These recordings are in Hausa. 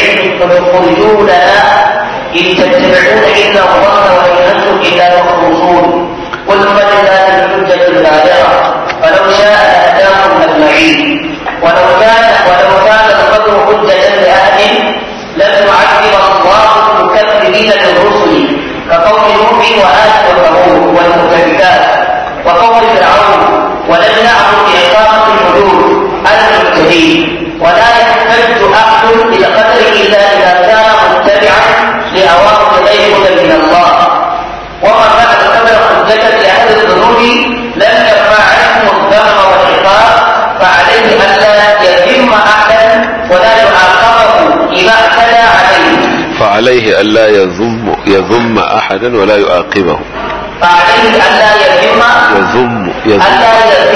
العلم فتخرجوننا إن تتبعون إلا الظن وإن أنتم إلا تخرصون قل فلله الحجة البالغة فلو شاء لهداكم أجمعين ولو كان القدر حجة لأحد لم يعذب الله المكذبين للرسل كقول نوح وآل وثمود والمكذبات وقول فرعون ولم نعبد بإقامة الحدود على المبتدئين ولا يحتج أحد بالقدر إلا إذا كان متبعا لأوامر غير هدى من الله وما كان القدر حجة لأهل الذنوب لم يرفع عنهم الذنب والعقاب فعليه ألا يذم أحدا ولا يعاقبه إذا اعتدى عليه فعليه ألا يذم أحدا ولا يعاقبه فعليه ألا يذم أحدا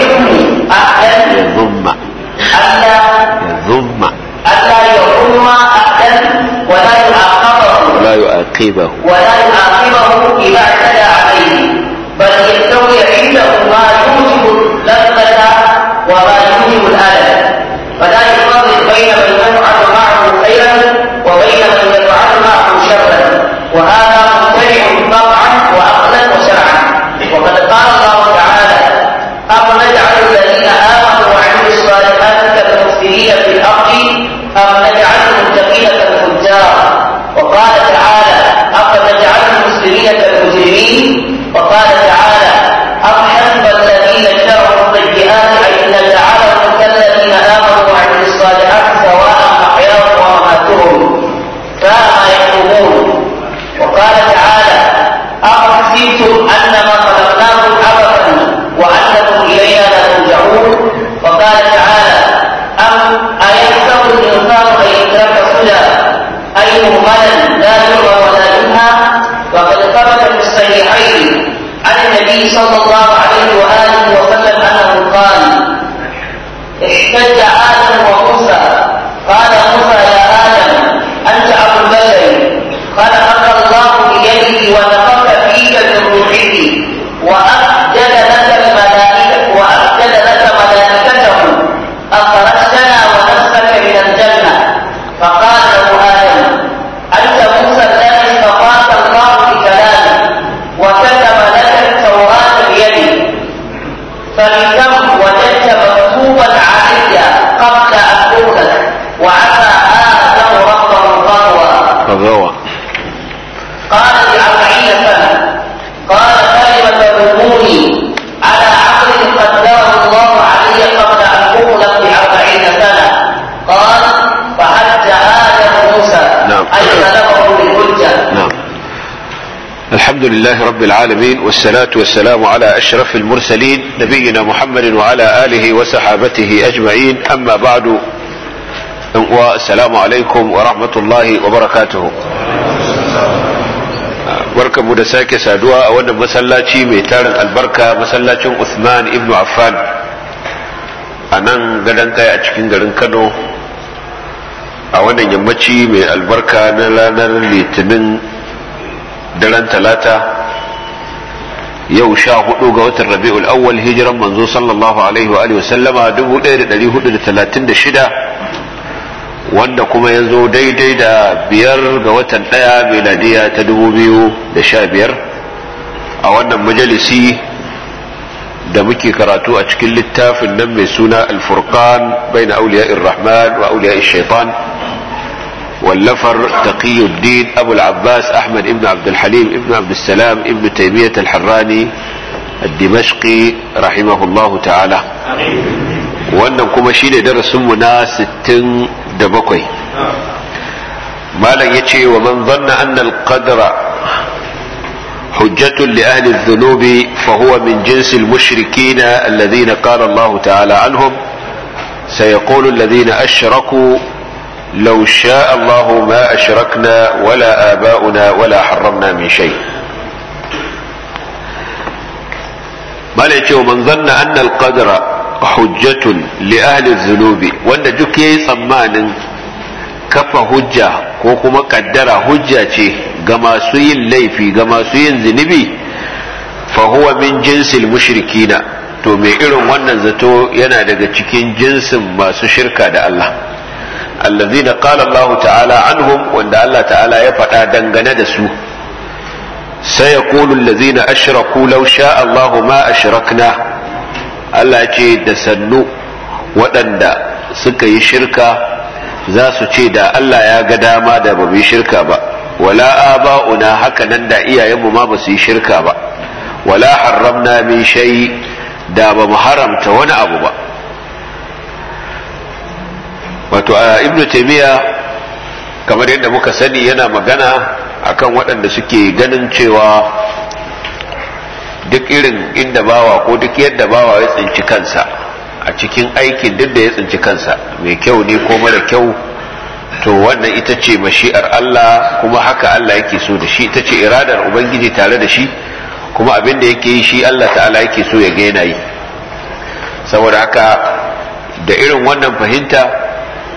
ألا يذم أحدا ولا يعاقبه إذا اعتدى عليه بل يستوي عنده ما يوجب اللذة وما يوجب الألم فلا يفرق بين من يفعل معه خيرا وبين من يفعل معه شرا وهذا ممتنع طبعا وعقلا وشرعا وقد قال الله تعالى أفنجعل الذين آمنوا وعملوا الصالحات كالمفسدين في الأرض أم نجعل المتقين كالفجار وقال تعالى أفنجعل المسلمين كالمجرمين وقال تعالى أم حسب الذين اجترحوا السيئات أن نجعلهم كالذين آمنوا وعملوا الصالحات سواء محياهم ومماتهم ساء ما يحكمون وقال تعالى أفحسبتم أنما خلقناكم عبثا وأنكم إلينا لا ترجعون وقال تعالى أيحسب الإنسان أن يترك سدى أي مهملا لا يرى ولا ينهى وقد ثبت في الصحيحين عن النبي صلى الله عليه وآله وسلم أنه قال احتج آدم وموسى قال موسى يا آدم أنت أبو البشر خلقك الله بيده ونفخ فيك من روحه وأسجد لك ملائكته أخرجتنا ونفسك من الجنة فقال له آدم أنت موسى الذي اصطفاك الله بكلامه وكتب لك التوراة بيده فبكم وجدت مكتوبا علي قبل أن أخلق وعسى آدم ربه فغوى قال ب40 سنة قال كلمة تلوموني على عقل قدره الله علي قبل أن أخلق ب40 سنة قال فحج آدم موسى أي سلبه بالحجة. الحمد لله رب العالمين والصلاة والسلام على أشرف المرسلين نبينا محمد وعلى آله وصحابته أجمعين أما بعد والسلام عليكم ورحمة الله وبركاته. barkanmu da sake saduwa a wannan masallaci mai tarin albarka masallacin Uthman ibn Affan a nan gadon kai a cikin garin Kano a wannan yammaci mai albarka na ranar litinin daren talata yau 14 ga watan Rabi'ul Awwal hijiran manzo sallallahu alaihi wa alihi wasallama 1436 wanda kuma ya zo daidai da 5 ga watan 1 miladiya ta 2015 a wannan majalisi da muke karatu a cikin littafin nan mai suna Al-Furqan bayna awliya'ir Rahman wa awliya'ish Shaitan wallafar Taqiyuddin Abu al-Abbas Ahmad ibn Abd al-Halim ibn Abd al-Salam ibn Taymiyyah al-Harrani al-Dimashqi rahimahullahu ta'ala. wannan kuma shine darasinmu na 67 malam yace wa man dhanna anna al-qadra hujjatun li ahli adh-dhunubi fa huwa min jinsi al-mushrikeen alladhina qala Allah ta'ala anhum sayaqulu alladhina ashraku law sha'a Allah ma ashrakna wala aba'una wala harramna min shay. malam yace wa man dhanna anna al-qadra hujjatun li ahli dhunubi wanda duk yayi tsammanin kafa hujja ko kuma kaddara hujja ce ga masu yin laifi ga masu yin zunubi fa huwa min jinsil mushrikina to mai irin wannan zato yana daga cikin jinsin masu shirka da Allah allazina qala Allah ta'ala anhum wanda Allah ta'ala ya faɗa dangane da su sayaqulu allazina ashraku law sha'a Allah ma ashrakna Allah ce da sannu waɗanda suka yi shirka za su ce da Allah ya ga dama da ba mu yi shirka ba wala aba'una haka nan da iyayenmu ma ba su yi shirka ba wala harramna min shay da ba mu haramta wani abu ba. Wato ibnu taymiya kamar yadda muka sani yana magana akan waɗanda suke ganin cewa duk irin inda bawa ko duk yadda bawa ya tsinci kansa a cikin aikin duk da ya tsinci kansa mai kyau ne ko mara kyau to wannan ita ce mashi'ar Allah kuma haka Allah yake so da shi ita ce iradar ubangiji tare da shi kuma abin da yake yi shi Allah ta'ala yake so ya ga yana yi. Saboda haka da irin wannan fahimta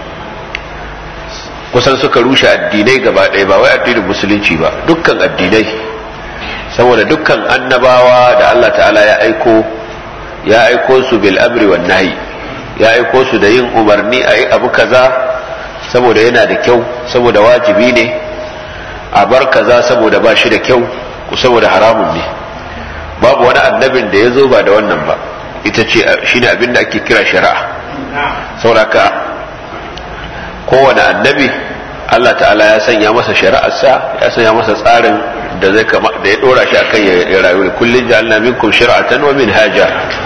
kusan suka rushe addinai gaba ɗaya ba wai addinin musulunci ba dukkan addinai saboda dukkan annabawa da Allah ta'ala ya aiko su bil amri wan nahi ya aiko su da yin umarni a yi abu kaza saboda yana da kyau saboda wajibi ne a bar kaza saboda ba shi da kyau ko saboda haramun ne. Babu wani annabin da ya zo ba da wannan ba ita ce shine abin da ake kira shari'a. Saboda ka kowane annabi Allah ta'ala ya sanya masa shari'arsa ya sanya masa tsarin da zai da ya dora shi akan ya rayu kullun ja'alna minkum shir'atan wa minhaja.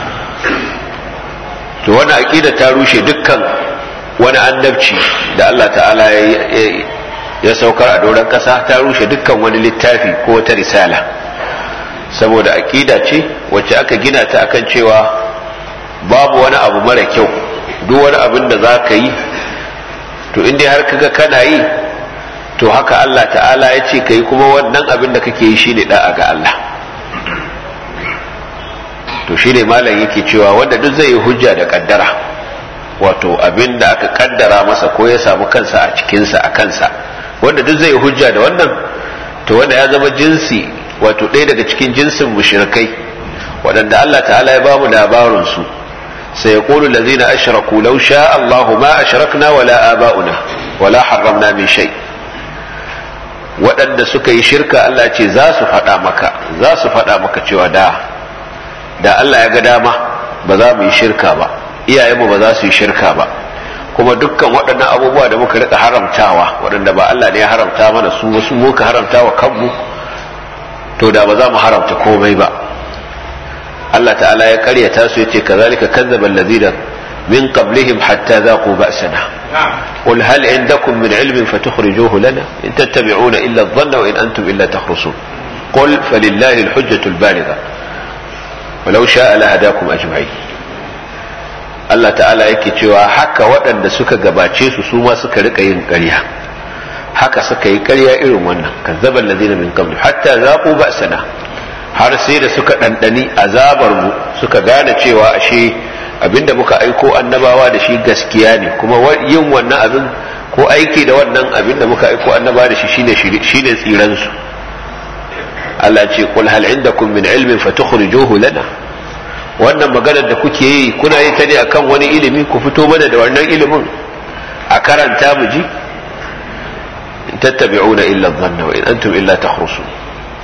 To wannan aqida ta rushe dukkan wani annabci da Allah ta'ala ya saukar a doron kasa ta rushe dukkan wani littafi ko wata risala saboda aqida ce wacce aka gina ta akan cewa babu wani abu mara kyau duk wani abin da za ka yi to in dai har kaga kana yi to haka Allah ta'ala ya ce kai kuma wannan abin da kake yi shine da'a ga Allah. To shine malam yake cewa wanda duk zai yi hujja da kaddara wato abin da aka kaddara masa ko ya samu kansa a cikinsa a kansa wanda duk zai yi hujja da wannan to wanda ya zama jinsi wato ɗaya daga cikin jinsin mushrikai waɗanda Allah ta'ala ya bamu labarin su سيقول الذين أشركوا لو شاء الله ما أشركنا ولا آباؤنا ولا حرمنا من شيء waɗanda suka yi shirka Allah ce za su faɗa maka cewa da Allah ya ga dama ba za mu yi shirka ba iyayenmu ba za su yi shirka ba kuma dukkan waɗannan abubuwa da muka rika haramtawa waɗanda ba Allah ne ya haramta mana su wasu muka haramta wa kanmu to da ba za mu haramta komai ba. Allah ta'ala ya karyata su yace kazalika kazzaba alladhina min qablihim hatta dhaqu ba'sana qul hal indakum min ilmin fatukhrijuhu lana in tattabi'una illa adh-dhanna wa in antum illa takhrusun qul falillahi al-hujjatu al-baligha walau sha'a lahadakum ajma'in. Allah ta'ala yake cewa haka waɗanda suka gabace su ma suka rika yin ƙarya haka suka yi ƙarya irin wannan kazzaba alladhina min qablihim hatta dhaqu ba'sana har sai da suka ɗanɗani azabar mu suka gane cewa ashe abinda muka aiko annabawa da shi gaskiya ne kuma yin wannan abin ko aiki da wannan abinda muka aiko annabawa da shi shine tsiran su. Allah ce qul hal indakum min ilmin fatukhrijuhu lana wannan maganar da kuke yi kuna yi ta ne akan wani ilimi ku fito mana da wannan ilimin a karanta mu ji in tattabi'una illa dhanna wa in antum illa takhrusun.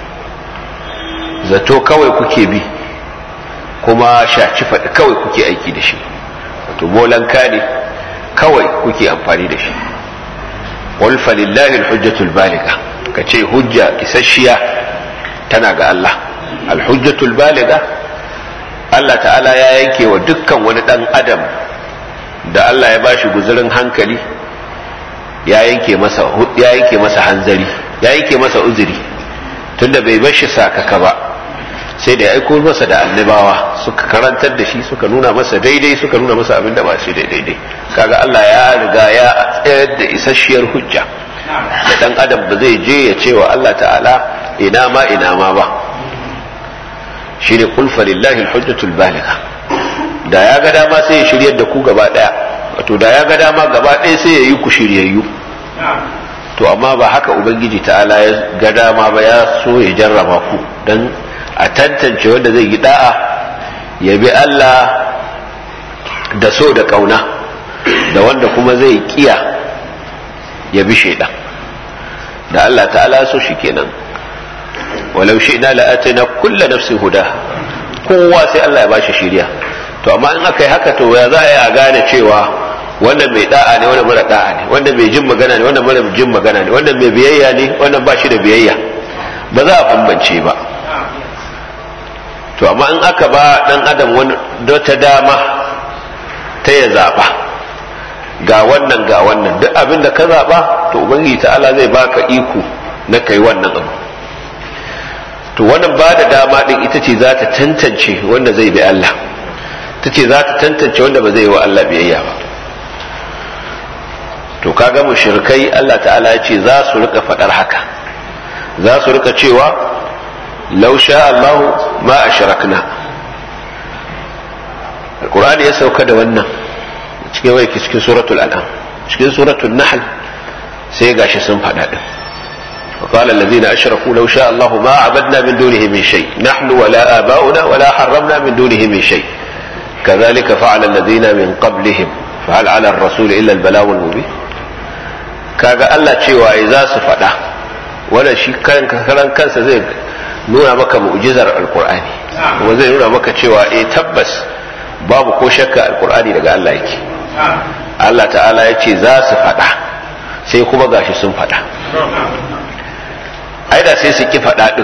Zato kawai kuke bi kuma shaci faɗi kawai kuke aiki da shi wato molanka ne kawai kuke amfani da shi. qul falillahi alhujjatul baligha kace hujja isasshiya tana ga Allah. Alhujjatul baligha Allah ta'ala ya yanke wa dukkan wani dan adam da Allah ya bashi guzurin hankali ya yanke masa hanzari ya yanke masa uzuri tunda bai bar shi sakaka ba sai da ya aiko masa da annabawa suka karantar da shi suka nuna masa daidai suka nuna masa abin da ba shi daidai. Kaga Allah ya riga ya tsayar da isasshiyar hujja da dan adam ba zai je ya ce wa Allah ta'ala ina ma ba. Shine qul falillahi alhujjatul baligha da ya ga dama sai ya shiryar da ku gaba daya wato da ya ga dama gaba daya sai ya yi ku shiryayyu to amma ba haka ubangiji ta'ala ya ga dama ba ya so ya jarraba ku dan a tantance wanda zai yi da'a ya bi Allah da so da kauna da wanda kuma zai kiya ya bi shaidan. Da Allah ta'ala so shi kenan, walau shi'na la'atina kulla nafsin huda, kowa sai Allah ya bashi shiriya. To amma in aka yi haka, to ya za a gane cewa wannan mai da'a ne, wannan mara da'a ne, wannan mai jin magana ne, wannan mara jin magana ne, wannan mai biyayya ne, wannan ba shi da biyayya, ba za a bambance ba. To amma in aka ba dan adam wata dama ta ya zaba, ga wannan ga wannan, duk abin da ka zaba to ubangiji ta'ala zai baka iko na kai wannan abu. To wannan ba da dama din ita ce za ta tantance wanda zai bi Allah, ta ce za ta tantance wanda ba zai yi wa Allah biyayya ba. To kaga mushrikai Allah ta'ala ya ce za su rika fadar haka, za su rika cewa law sha Allahu ma ashrakna. Al-Qur'ani ya sauka da wannan cikin suratul An'am, cikin suratul Nahl sai gashi sun fada din. وقال الذين أشركوا لو شاء الله ما عبدنا من دونه من شيء نحن ولا آباؤنا ولا حرمنا من دونه من شيء كذلك فعل الذين من قبلهم فهل على الرسول إلا البلاغ المبين. kaga Allah cewa ai za su faɗa, wannan shi karan kansa zai nuna maka mu'jizar alqur'ani, kuma zai nuna maka cewa tabbas babu ko shakka alqur'ani daga Allah yake. Allah ta'ala ya ce za su faɗa, sai kuma gashi sun faɗa. Ai da sai su ki faɗa din,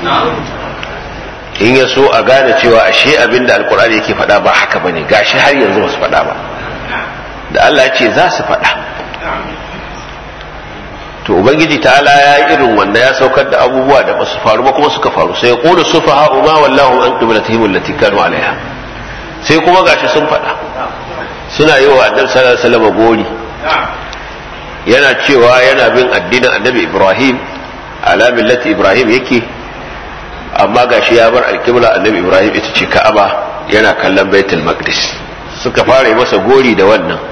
in ya so a gane cewa ashe abinda alqur'ani yake faɗa ba haka bane, gashi har yanzu ba su faɗa ba. Da Allah ya ce za su faɗa, to ubangiji ta'ala ya yi irin wanda ya saukar da abubuwa da ba su faru ba kuma suka faru. Sai ya qulu sufaha'u ma wallahu an qiblatihim allati kanu alaiha, sai kuma gashi sun faɗa, suna yi wa annabi sallallahu alaihi wasallam gori, yana cewa yana bin addinin annabi Ibrahim, ala millati Ibrahim yake, amma gashi ya bar alqibla annabi Ibrahim ita ce Ka'aba, yana kallon Baitul Maqdis. Suka fara yi masa gori da wannan.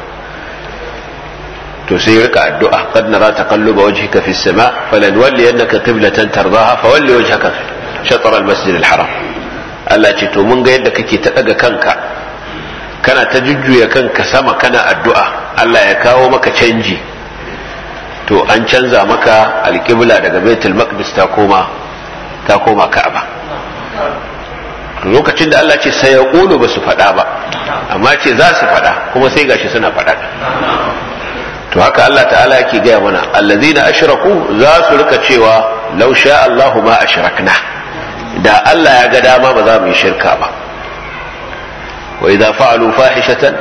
To sai rika addu'a, qad nara taqalluba wajhika fis sama' falanwalliyannaka qiblatan tardaha fawalli wajhaka shatr al-masjid al-haram. Allah ce to mun ga yadda kake ta daga kanka, kana ta jujjuya kanka sama kana addu'a, Allah ya kawo maka canji. To an canza maka alqibla daga Baitul Maqdis ta koma Ka'aba. Lokacin da Allah ce sai ya ƙulu ba su faɗa ba, amma ce za su faɗa, kuma sai gashi suna faɗa. To haka Allah ta'ala yake gaya mana, allazina ashraku za su rika cewa law sha Allahu ma ashrakna, da Allah ya ga dama ba za mu yi shirka ba. Wa idza fa'alu fahishatan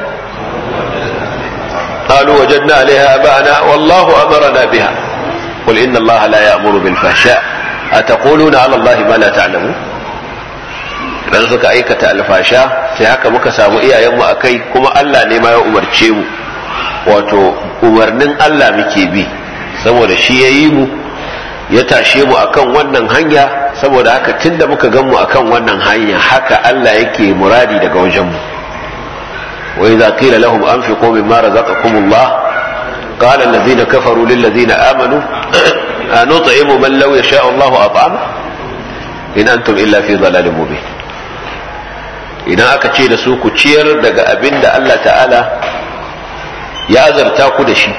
qalu wajadna 'alayha aba'ana wallahu amarna biha qul inna Allaha la ya'muru bil fahsha ataquluna 'ala Allahi ma la ta'lamun. Dan suka aikata alfasha sai haka muka samu iyayenmu akai, kuma Allah ne ma ya umarce mu, wato umarnin Allah muke bi, saboda shi ya yi mu, ya tashe mu akan wannan hanya, saboda haka tunda muka gan mu akan wannan hanya haka Allah yake muradi daga wajen mu. wa idza qila lahum anfiqu mimma razaqakumullah qala alladhina kafaru lil ladina amanu anut'imu man law yasha Allahu at'ama in antum illa fi dhalalin mubin. Idan aka ce da su ku ciyar daga abinda Allah ta'ala ya azarta ku da shi,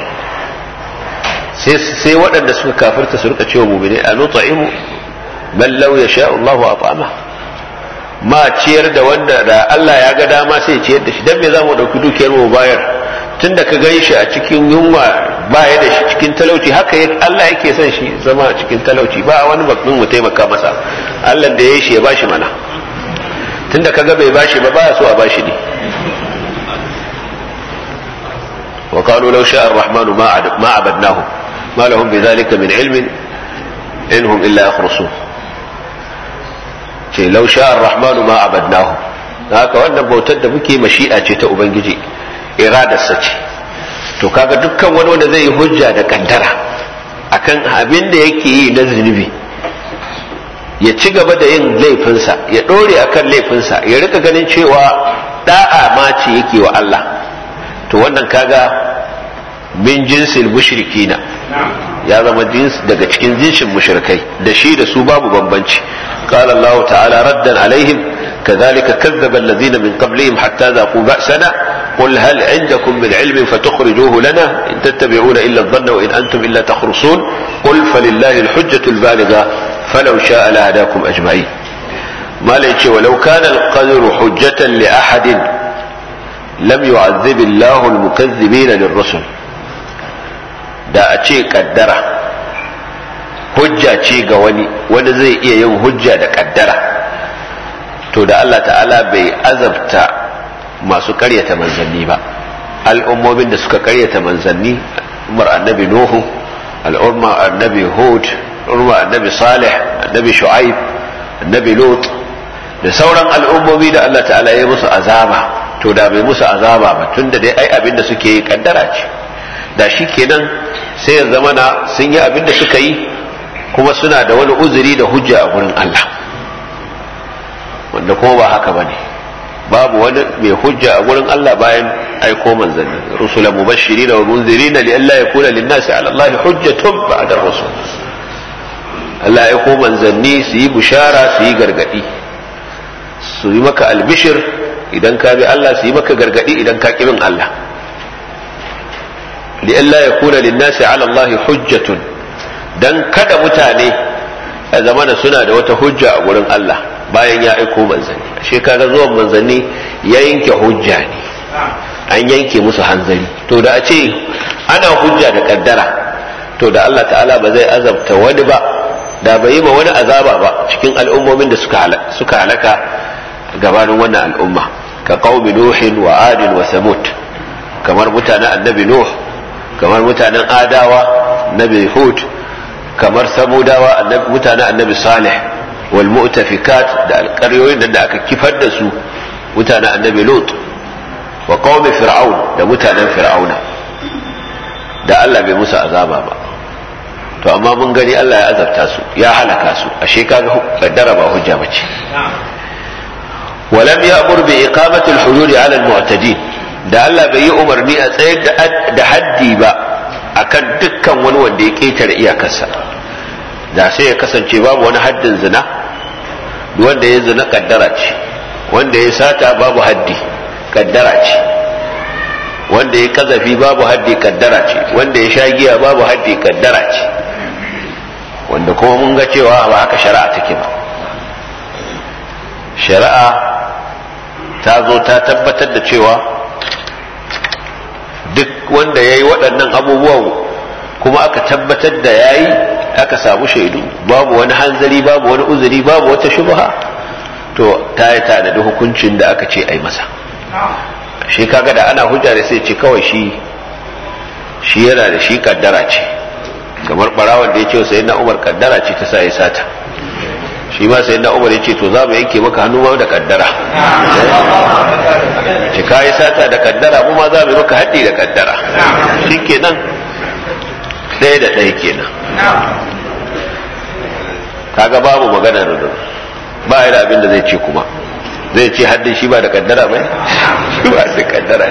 sai waɗanda suka kafirta su rika cewa mu'mini a nut'imu man law yasha Allahu at'ama, ma ciyar da wanda da Allah ya ga dama sai ciyar da shi. Dan me zamu dauki dukiyar mu bayar, tunda ka gan shi a cikin yunwa baya da shi cikin talauci, haka Allah yake son shi zama a cikin talauci, ba wani bakin mu taimaka masa. Allah da ya yi shi ya bashi mana, tunda kaga bai bashi ba baya so a bashi ne. وقالوا لو شاء الرحمن ما عبدناهم ما لهم بذلك من علم إن هم إلا يخرصون. لو شاء الرحمن ما عبدناهم, haka wannan bautar da muke mashi'a ce ta ubangiji, iradarsa ce. To kaga dukkan wani wanda zai yi hujja da kaddara akan abin da yake yi na zunubi, ya ci gaba da yin laifinsa, ya dore akan laifinsa, ya rika ganin cewa da'a ma ce yake wa Allah, to wannan kaga min jinsil mushrikina, ya zama jins daga cikin jinsin mushrikai, da shi da su babu bambanci. qala Allah ta'ala raddan alaihim kadhalika kazzaba alladhina min qablihim hatta dhaqu ba'sana قل هل عندكم من علم فتخرجوه لنا إن تتبعون إلا الظن وإن أنتم إلا تخرصون قل فلله الحجة البالغة فلو شاء لهداكم أجمعين. ما ليش ولو كان القدر حجة لأحد لم يعذب الله المكذبين للرسل. da a ce kaddara hujja ce ga wani zai iya yin hujja da kaddara, to da Allah ta'ala bai azabta masu karyata manzanni ba. al'ummomin da suka karyata manzanni, umar annabi nuhu, al'umma annabi hud, al'umma annabi salih, annabi shu'aib, annabi lut, da sauran al'ummomi da Allah ta'ala ya musu azaba, to da bai musu azaba ba, tunda dai ai abin da suke yi kaddara ce. da shi kenan sai ya zama na sun yi abin da suka yi kuma suna da wani uzuri da hujja a gurin Allah, wanda kuma ba haka bane. babu wani mai hujja a gurin Allah bayan aiko manzanni, rusula mubashirin wa munzirin li alla yakuna lin-nasi 'ala Allah hujjatun ba'da ar-rusul. Allah ya aiko manzanni su yi bushara, su yi gargadi, su yi maka albishir idan ka bi Allah, su yi maka gargadi idan ka ki bin Allah. li alla yakuna lin-nasi 'ala Allah hujjatun, dan kada mutane a zamana suna da wata hujja a gurin Allah bayan ya aiko manzanni. ashe kaga zuwan manzanni ya yanke hujja ne, an yanke musu hanzari. to da a ce ana hujja da kaddara, to da Allah ta'ala ba zai azabta wani ba, da bai yi ma wani azaba ba cikin al'ummomin da suka halaka gabanin wannan al'umma, ka qaumi nuhin wa adin wa samud, kamar mutanen annabi nuh, kamar mutanen adawa annabi hud, kamar samudawa mutanen annabi salih, wal mu'tafikat da alƙaryoyin da aka kifar da su mutanen annabi lut, wa qaumi fir'aun da mutanen fir'auna, da Allah bai musu azaba ba. to amma mun gani Allah ya azabta su, ya halaka su. ashe kaga kaddara ba hujja bace. ولم يأمر بإقامة الحدود على المعتدين, da Allah bai yi umarni a tsayar da haddi ba akan dukkan wani wanda ya ketare iyakarsa. da sai ya kasance babu wani haddin zina, wanda ya zina kaddara ce, wanda ya sata babu haddi kaddara ce, wanda ya kazafi babu haddi kaddara ce, wanda ya sha giya babu haddi kaddara ce, wanda kuma mun ga cewa ba haka shari'a take ba. shari'a ta zo ta tabbatar da cewa duk wanda ya yi waɗannan abubuwan kuma aka tabbatar da ya yi, aka samu shaidu, babu wani hanzari, babu wani uzuri, babu wata shubha, to ta yi tanadi hukuncin da aka ce a yi masa. shi kaga da ana hujja da sai ce kawai shi yana da shi kaddara ce, kamar barawan da ya ce sai na Umar kaddara ce ta sa ya sata, shi ma sai na Umar ya ce to za mu yanke maka hannu ma da kaddara. ce ka yi sata da kaddara, mu ma za mu yi maka haddi da kaddara. shi kenan ɗaya da ɗaya kenan. kaga babu maganar ba ya da abin da zai ce kuma zai ce haddin shi ba da kaddara mai shi ba da kaddara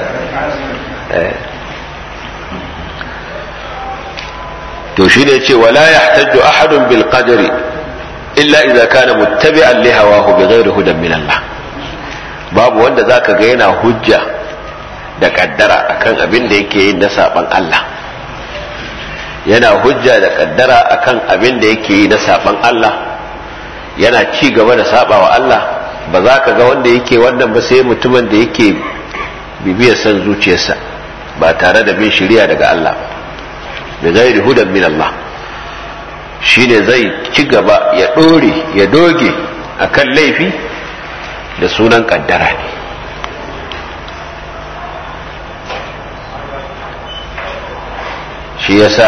to shi ne ce wala yahtaju ahadun bil qadri illa idza kana muttabi'an li hawahu bighairi hudan min Allah. babu wanda zaka ga yana hujja da kaddara akan abin da yake yin na saban Allah, yana hujja da kaddara akan abin da yake yi na saban Allah, yana ci gaba da sabawa Allah. ba za ka ga wanda yake wannan ba sai mutumin da yake bibiyar san zuciyarsa ba tare da bin shari'a daga Allah ba, da gairi hudan min Allah. shine zai ci gaba ya doge akan laifi da sunan kaddara ne. shi yasa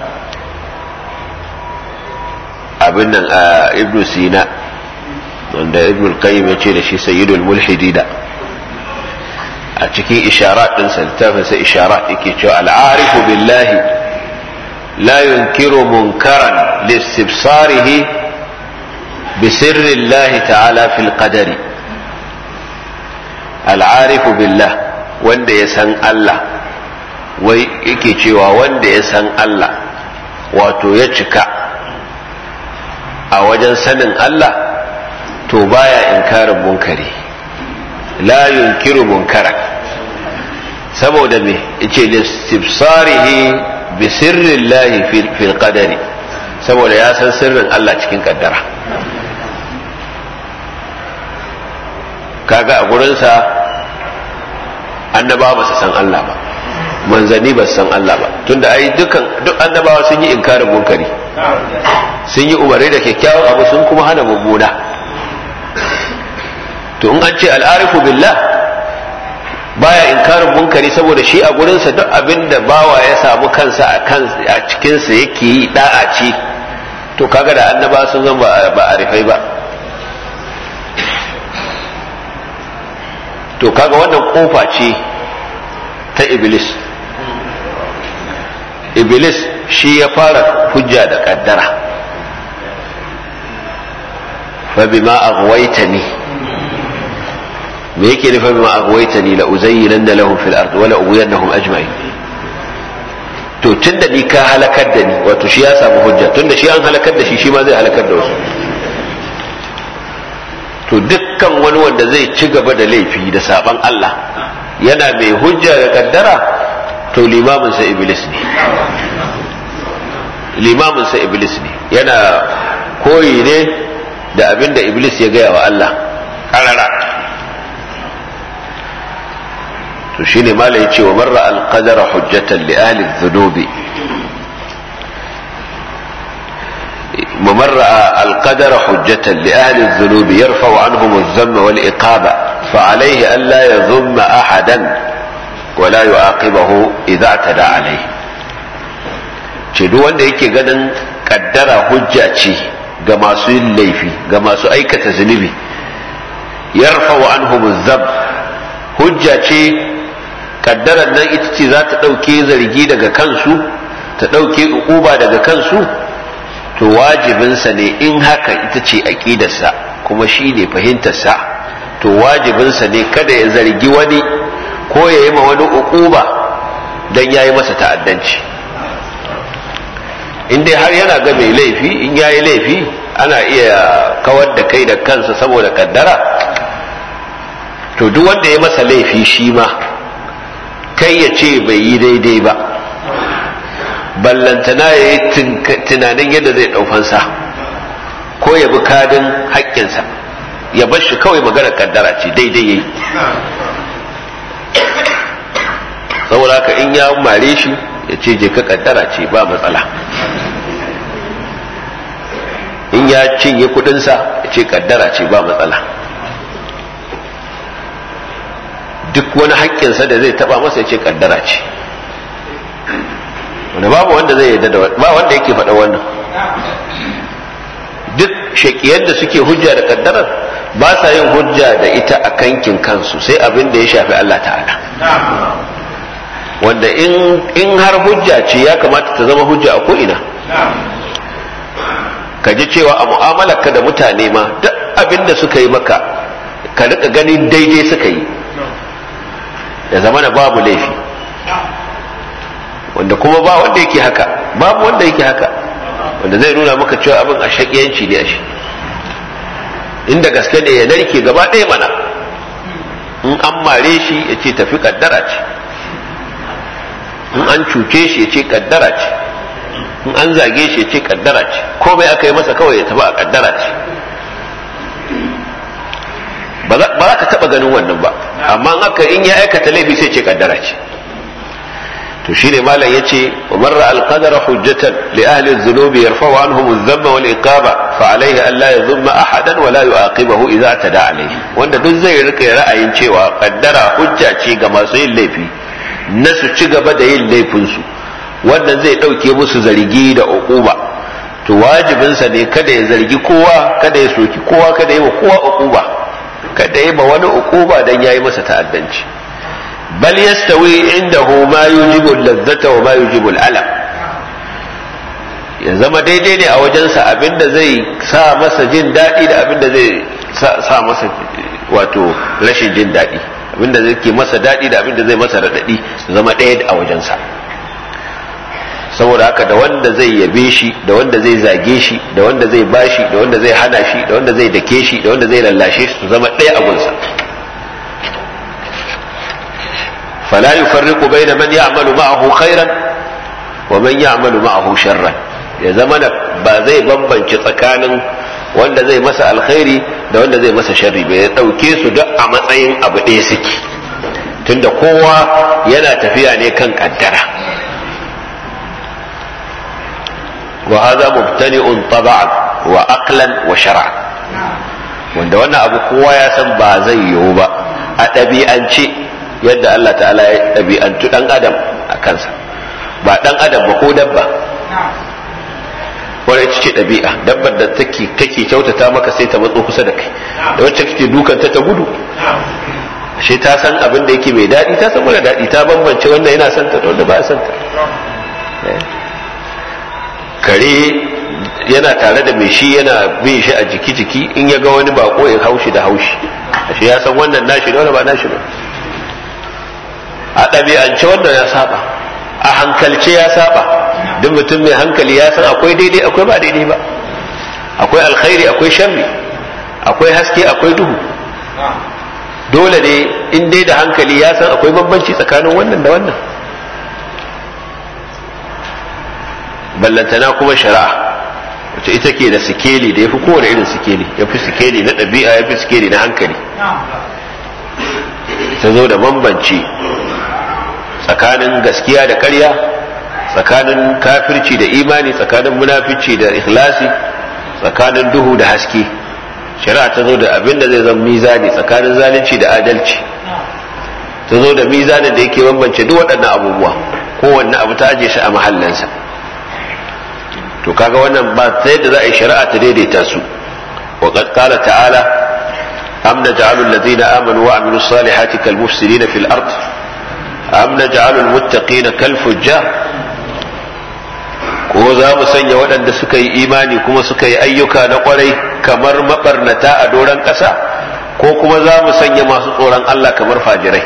abin nan a Ibn Sina, wanda Ibn Qayyim ya ce da shi sayyidul mulhidina, a cikin isharat din sa, littafin sa isharat, yake cewa al-arifu billahi la yunkiru munkaran lisibsarihi bi sirri Allah ta'ala fil qadari. al-arifu billah, wanda ya san Allah, wai yake cewa wanda ya san Allah wato ya cika a wajen sanin Allah, to baya inkarin munkari. la yunkiru munkaran, saboda me yace listifsarihi bi sirrillahi fil qadari, saboda ya san sirrin Allah cikin kaddara. kaga a gurinsa annabawa ba su san Allah ba, manzanni ba su san Allah ba, tunda ai duk annabawa sun yi inkarin munkari, sun yi umarni da kyakkyawan abu sun kuma hana mummuna. to in an ce al'arifu billah baya inkarin munkari saboda shi a gurinsa duk abin da bawa ya samu kansa a cikinsa yake yi da'a ce, to kaga da annabawa sun zama ba a rifai ba. to kaga wannan kofa ce ta iblis. iblis shi ya fara hujja da kaddara, fa bima aghwaytani, me yake nufi bima aghwaytani la uzayyinanna lahum fil ardi wa la ughwiyannahum ajma'in. to tunda ni ka halakar da ni, wato shi ya samu hujja, tunda shi an halakar da shi, shi ma zai halakar da wasu. to dukkan wani wanda zai ci gaba da laifi da saban Allah yana mai hujja da kaddara, to limaminsa iblis ne. limaminsa iblis ne, yana koyi ne da abin da iblis ya gaya wa Allah karara. to shine malai ce wa marra al-qadara hujjatan li ahli adh-dhunubi, ومن رأى القدر حجة لأهل الذنوب يرفع عنهم الذم والإقابة فعليه ألا يذم أحدا ولا يعاقبه إذا اعتدى عليه. duk wanda yake ganin kaddara hujja ce ga masu yin laifi, ga masu aikata zunubi, yarfa'u anhum adh-dhanb, hujja ce kaddaran nan ita ce za ta ɗauke zargi daga kansu, ta ɗauke uquba daga kansu, to wajibinsa ne in haka ita ce aƙidarsa kuma shi ne fahimtarsa, to wajibinsa ne kada ya zargi wani ko ya yi ma wani uquba don ya yi masa ta'addanci. in dai har yana ga mai laifi, in ya yi laifi ana iya kawar da kai da kansa saboda kaddara, to duk wanda ya masa laifi shi ma kai ya ce bai yi daidai ba, ballantana ya yi tunanin yadda zai ɗaufansa ko ya bi kadin haƙƙinsa, ya bar shi kawai magana kaddara ce daidai ya yi. saboda haka in ya mare shi ya ce je ka kaddara ce ba matsala, in ya cinye kudinsa ya ce kaddara ce ba matsala, duk wani haƙƙinsa da zai taba masa ya ce kaddara ce. wanda babu wanda zai yarda da, ba wanda yake faɗa wannan. duk shakiyan da suke hujja da kaddarar ba sa yin hujja da ita a kankin kansu, sai abin da ya shafi Allah ta'ala, wanda in har hujja ce ya kamata ta zama hujja a ko'ina. ka ji cewa a mu'amalarka da mutane ma duk abin da suka yi maka ka rika ganin daidai suka yi, ya zama na babu laifi, wanda kuma ba wanda yake haka, babu wanda yake haka, wanda zai nuna maka cewa abin a shakiyanci ne a shi. inda gaske ne ya narke gaba ɗaya mana, in an mare shi ya ce tafi kaddara ce, in an cuce shi ya ce kaddara ce, in an zage shi ya ce kaddara ce, komai aka yi masa kawai ya tafi a kaddara ce. ba za ka taɓa ganin wannan ba, amma in ya aikata laifi sai ce kaddara ce. to shine malam yace wa marra al-qadara hujjatan li ahli adh-dhunubi yarfa'u anhum adh-dhanba wal iqaba fa alayhi an la yadhumma ahadan wa la yu'aqibahu idha tada alayhi. wanda duk zai rika ra'ayin cewa kaddara hujja ce ga masu yin laifi na su ci gaba da yin laifin su, wannan zai dauke musu zargi da uquba, to wajibinsa ne kada ya zargi kowa, kada ya soki kowa, kada ya yi wa kowa uquba, kada ya yi ma wani uquba dan yayi masa ta'addanci. bal yastawi indahu ma yujibu al-ladhata wa ma yujibu al-alam, ya zama daidai ne a wajensa abinda zai sa masa jin daɗi da abinda zai sa masa wato rashin jin daɗi, abinda zai ke masa daɗi da abinda zai masa raɗaɗi zama ɗaya a wajensa. saboda haka da wanda zai yabe shi, da wanda zai zage shi, da wanda zai bashi, da wanda zai hana shi, da wanda zai dake shi, da wanda zai lallashe shi su zama ɗaya a gunsa. fala yufarriqu bayna man ya'malu ma'ahu khairan wa man ya'malu ma'ahu sharran, ya zama ba zai bambance tsakanin wanda zai masa alkhairi da wanda zai masa sharri ba, ya dauke su duk a matsayin abu ɗaya suke, tunda kowa yana tafiya ne kan kaddara. wa hadha mubtani'un tab'an wa aqlan wa shar'an, wanda wannan abu kowa ya san ba zai yiwu ba a ɗabi'ance yadda Allah ta'ala ya ɗabi'antu ɗan adam a kansa, ba ɗan adam ba ko dabba. wani ita ce ɗabi'a, dabbar da kake kyautata maka sai ta matso kusa da kai, da wacce kake dukanta ta gudu. shi ta san abin da yake mai daɗi, ta san mara daɗi, ta bambance wanda yana santa da wanda ba ya santa. kare yana tare da mai shi, yana bin shi a jiki-jiki, in ya ga wani bako ya haushi da haushi, shi ya san wannan nashi da wanda ba nashi ba. a ɗabi'ance wannan ya saba, a hankalce ya saba. duk mutum mai hankali ya san akwai daidai akwai ba daidai ba, akwai alkhairi akwai sharri, akwai haske akwai duhu. dole ne in dai da hankali ya san akwai bambanci tsakanin wannan da wannan. ballantana kuma shari'a wacce ita ke da sikeli da ya fi kowane irin sikeli, ya fi sikeli na ɗabi'a, ya fi sikeli na hankali. ta zo da bambanci tsakanin gaskiya da ƙarya, tsakanin kafirci da imani, tsakanin munafici da ikhlasi, tsakanin duhu da haske. shari'a ta zo da abin da zai zama mizani tsakanin zalunci da adalci, ta zo da mizanin da yake bambance duk waɗannan abubuwa, kowanne abu ta aje shi a mahallinsa. to kaga wannan ba ta yadda za a yi shari'a ta daidaita su. wa qad qala ta'ala am naj'alu alladhina amanu wa amilus salihati kal mufsidina fil ard am naj'alu al muttaqina kal fujjar, ko za mu sanya waɗanda suka yi imani kuma suka yi ayyuka na ƙwarai kamar mabarnata a doron ƙasa, ko kuma za mu sanya masu tsoron Allah kamar fajirai.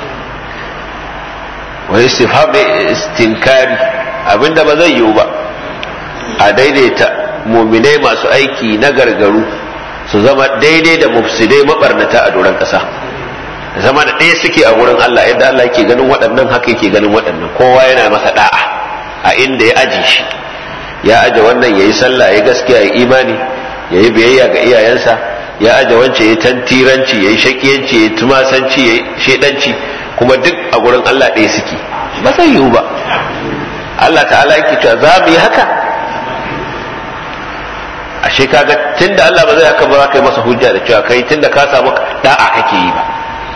wa istifham istinkari, abinda ba zai yiwu ba a daidaita muminai masu aiki na gargaru su zama daidai da mufsidai mabarnata a doron ƙasa, zama da ɗaya suke a wurin Allah, yadda Allah yake ganin waɗannan haka yake ganin waɗannan, kowa yana masa da'a a inda ya aji shi. ya aje wannan yayi sallah, yayi gaskiya, yayi imani, yayi biyayya ga iyayensa, ya aje wance yayi tantiranci, yayi shakiyanci, yayi tumasanci, yayi shedanci, kuma duk a gurin Allah ɗaya suke. ba sai yiwu ba. Allah ta'ala yake cewa za mu yi haka. ashe kaga tunda Allah ba zai haka ba za ka yi masa hujja da cewa kai tunda ka samu da'a kake yi ba.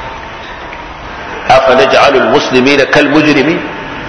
afa naj'alul muslimina kal mujrimin,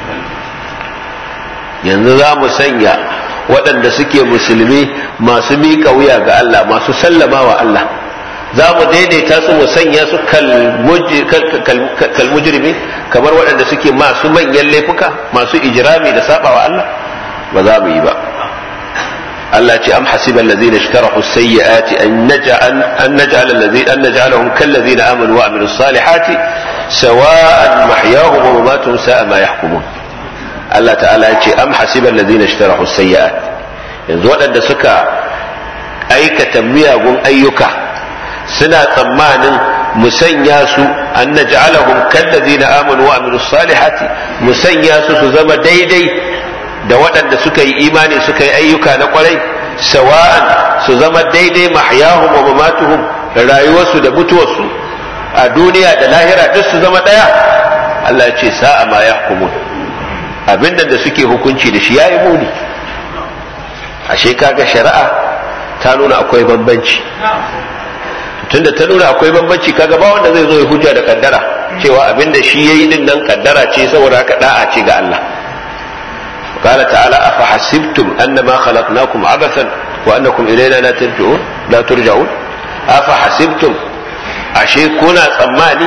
yanzu za mu sanya waɗanda suke musulmi masu miƙa wuya ga Allah, masu sallama wa Allah, za mu daidaita su mu sanya su kal mujrimi, kamar waɗanda suke masu manyan laifuka, masu ijrami da saba wa Allah? ba za mu yi ba. Allah ce am hasiba allazina ishtarahu as-sayyi'ati an naj'alahum kal ladzina amanu wa amilus salihati sawa'an mahyahum wa mamatuhum sa'a ma yahkumun. Allah ta'ala ya ce am hasiba allazina ishtarahu as-sayyi'at, yanzu waɗanda suka aikata miyagun ayyuka suna tsammanin mu sanya su an naj'alahum kal ladzina amanu wa amilus salihati, mu sanya su su zama daidai da waɗanda suka yi imani suka yi ayyuka na ƙwarai, sawa'an su zama daidai mahyahum wa mamatuhum, rayuwarsu da mutuwarsu a duniya da lahira duk su zama ɗaya. Allah ya ce sa'a ma yahkumun, abinda da suke hukunci da shi yayi muni. ashe kaga shari'a ta nuna akwai bambanci, tunda ta nuna akwai bambanci kaga ba wanda zai zo ya hujja da kaddara cewa abinda shi yayi din nan kaddara ce saboda haka da'a ce ga Allah. قال تعالى أفحسبتم أنما خلقناكم عبثا وأنكم إلينا لا ترجعون أفحسبتم ashe kuna tsammani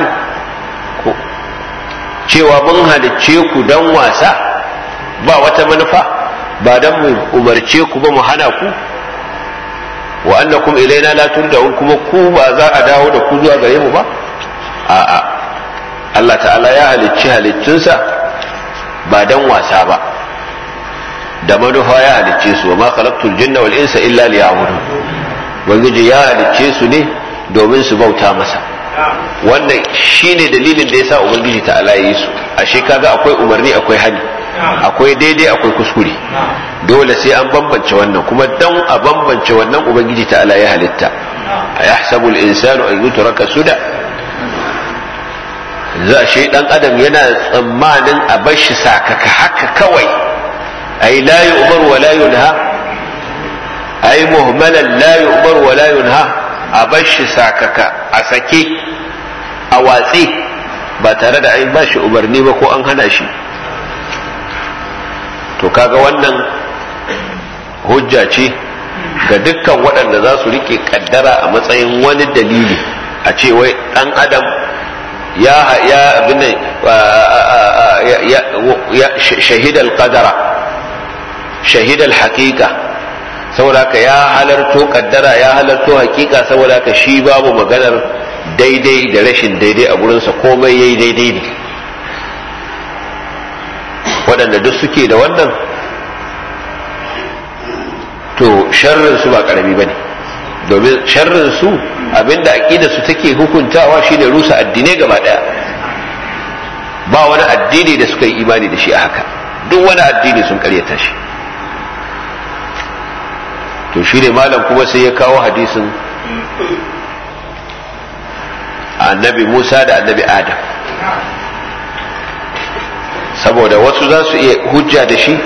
cewa mun halicce ku don wasa ba wata manufa, ba don mu umarce ku ba mu hana ku, wa annakum ilaina la turja'un, kuma ku ba za a dawo da ku zuwa gare mu ba? a'a, Allah ta'ala ya halicci halittunsa ba don wasa ba, da manufa ya halicce su. wa ma khalaqtul jinna wal insa illa liya'budun, ubangiji ya halicce su ne domin su bauta masa. wannan shine dalilin da yasa ubangiji ta'ala ya yi su. Ashe kaga akwai umarni akwai hani, akwai daidai akwai kuskure, dole sai an bambance wannan, kuma dan a bambance wannan ubangiji ta'ala ya halitta. ayahsabu al-insanu an yutraka suda, za shi dan adam yana tsammanin a bar shi sakaka haka kawai, ai la yu'mar wa la yunha, ai muhmalan la yu'mar wa la yunha, a bar shi sakaka a sake a watsi ba tare da ai ba shi umarni ba ko an hana shi. To kaga wannan hujja ce ga dukkan waɗanda za su rike kaddara a matsayin wani dalili, a ce wai dan adam shahidal qadara shahidal haqiqa, saboda ka ya halarto kaddara ya halarto haqiqa, saboda ka shi babu maganar daidai da rashin daidai a gurinsa, komai yayi daidai ne. waɗanda duk suke da wannan to sharrin su ba karami bane, domin sharrin su abinda aqida su take hukuntawa shine rusa addinai gaba daya. Ba wani addini da suka yi imani da shi a haka, duk wani addini sun karyata shi. To shine malam kuma sai ya kawo hadisin annabi Musa da annabi Adam, saboda wasu za su iya hujja da shi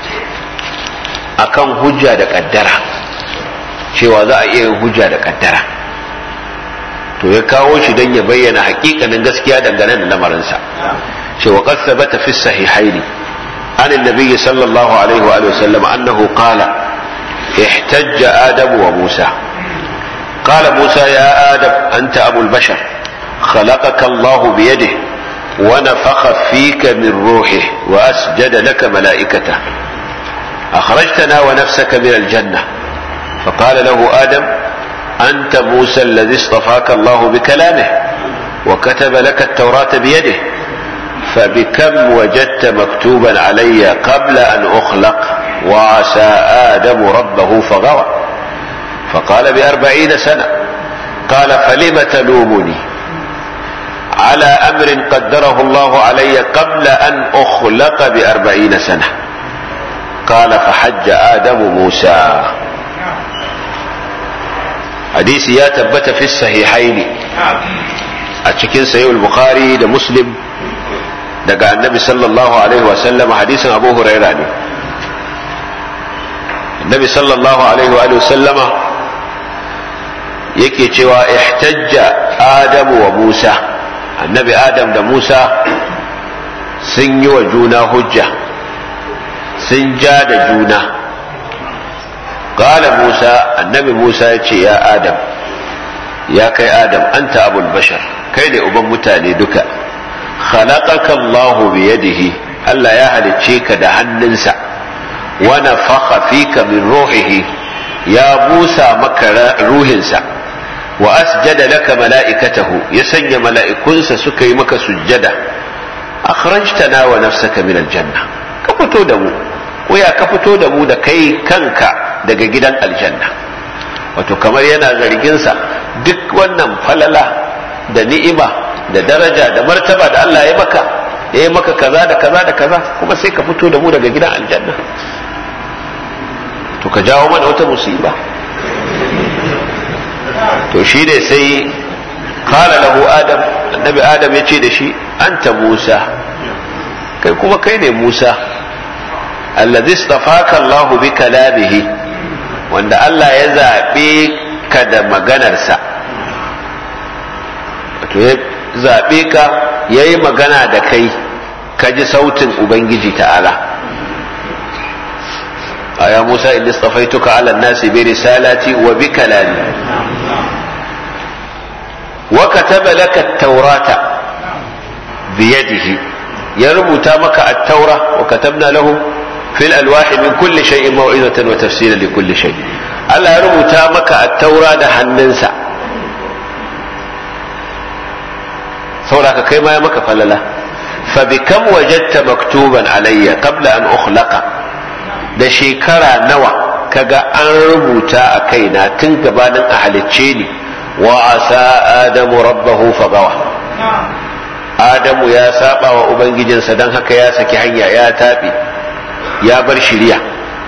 akan hujja da kaddara, cewa za a iya hujja da kaddara. To ya kawo shi don ya bayyana hakikanin gaskiya dangane da lamarinsa, cewa qad thabata fi sahihaini an annabi sallallahu alaihi wa sallam annahu qala ihtajja adam wa musa qala musa ya adam anta abul bashar خلقك الله بيده ونفخ فيك من روحه وأسجد لك ملائكته أخرجتنا ونفسك من الجنة. فقال له آدم أنت موسى الذي اصطفاك الله بكلامه وكتب لك التوراة بيده فبكم وجدت مكتوبا علي قبل أن أخلق وعسى آدم ربه فغوى فقال ب40 سنة. قال فلم تلومني على أمر قدره الله علي قبل أن أخلق ب40 سنة. قال فحج آدم موسى. حديث يا تبت في الصحيحين أتشكين سيء البخاري ده مسلم ده النبي صلى الله عليه وسلم حديث أبو هريرة. النبي صلى الله عليه وآله وسلم yake cewa ihtajja Adamu wa Musa, annabi Adam da Musa sun yi wa juna hujja, sun ja da juna. Qala Musa, annabi Musa ya ce ya Adam, ya kai Adam anta abul bashar, kai ne uban mutane duka. Khalaqaka Allahu bi yadihi, Allah ya halicce ka da hannunsa. Wa nafakha fika min ruhihi, ya busa maka ruhinsa. Wa asjada laka mala'ikatahu, ya sanya mala'ikunsa suka yi maka sujjada. Akhrajtana wa nafsaka min aljanna, ka fito da mu, ko ya ka fito da mu da kai kanka daga gidan aljanna. Wato kamar yana zarginsa duk wannan falala da ni'ima da daraja da martaba da Allah ya yi maka kaza da kaza da kaza, kuma sai ka fito da mu daga gidan aljanna. To ka jawo mana wata musiba. To shi ne sai kala lahu Adam, annabi Adam ya ce da shi anta Musa, kai kuma kai ne Musa allazi istafaka Allah bi kalamihi, wanda Allah ya zabe ka da maganarsa. Wato ya zabe ka, yayi magana da kai, ka ji sautin Ubangiji ta'ala. يا موسى إني اصطفيتك على الناس برسالتي وبكلامي وكتب لك التوراة بيده، يربط مك التوراة وكتبنا له في الألواح من كل شيء موعظة وتفسيرا لكل شيء. الله يربط مك التوراة حننسا ثورك كيما يمك فللا. فبكم وجدت مكتوبا علي قبل أن أخلق، da shekara nawa kaga an rubuta a kaina tun gabanin a halicce ni, wa asa adamu rabbahu fagawa. Adamu ya saba wa ubangijinsa don haka ya saki hanya, ya taɓe, ya bar shiriya.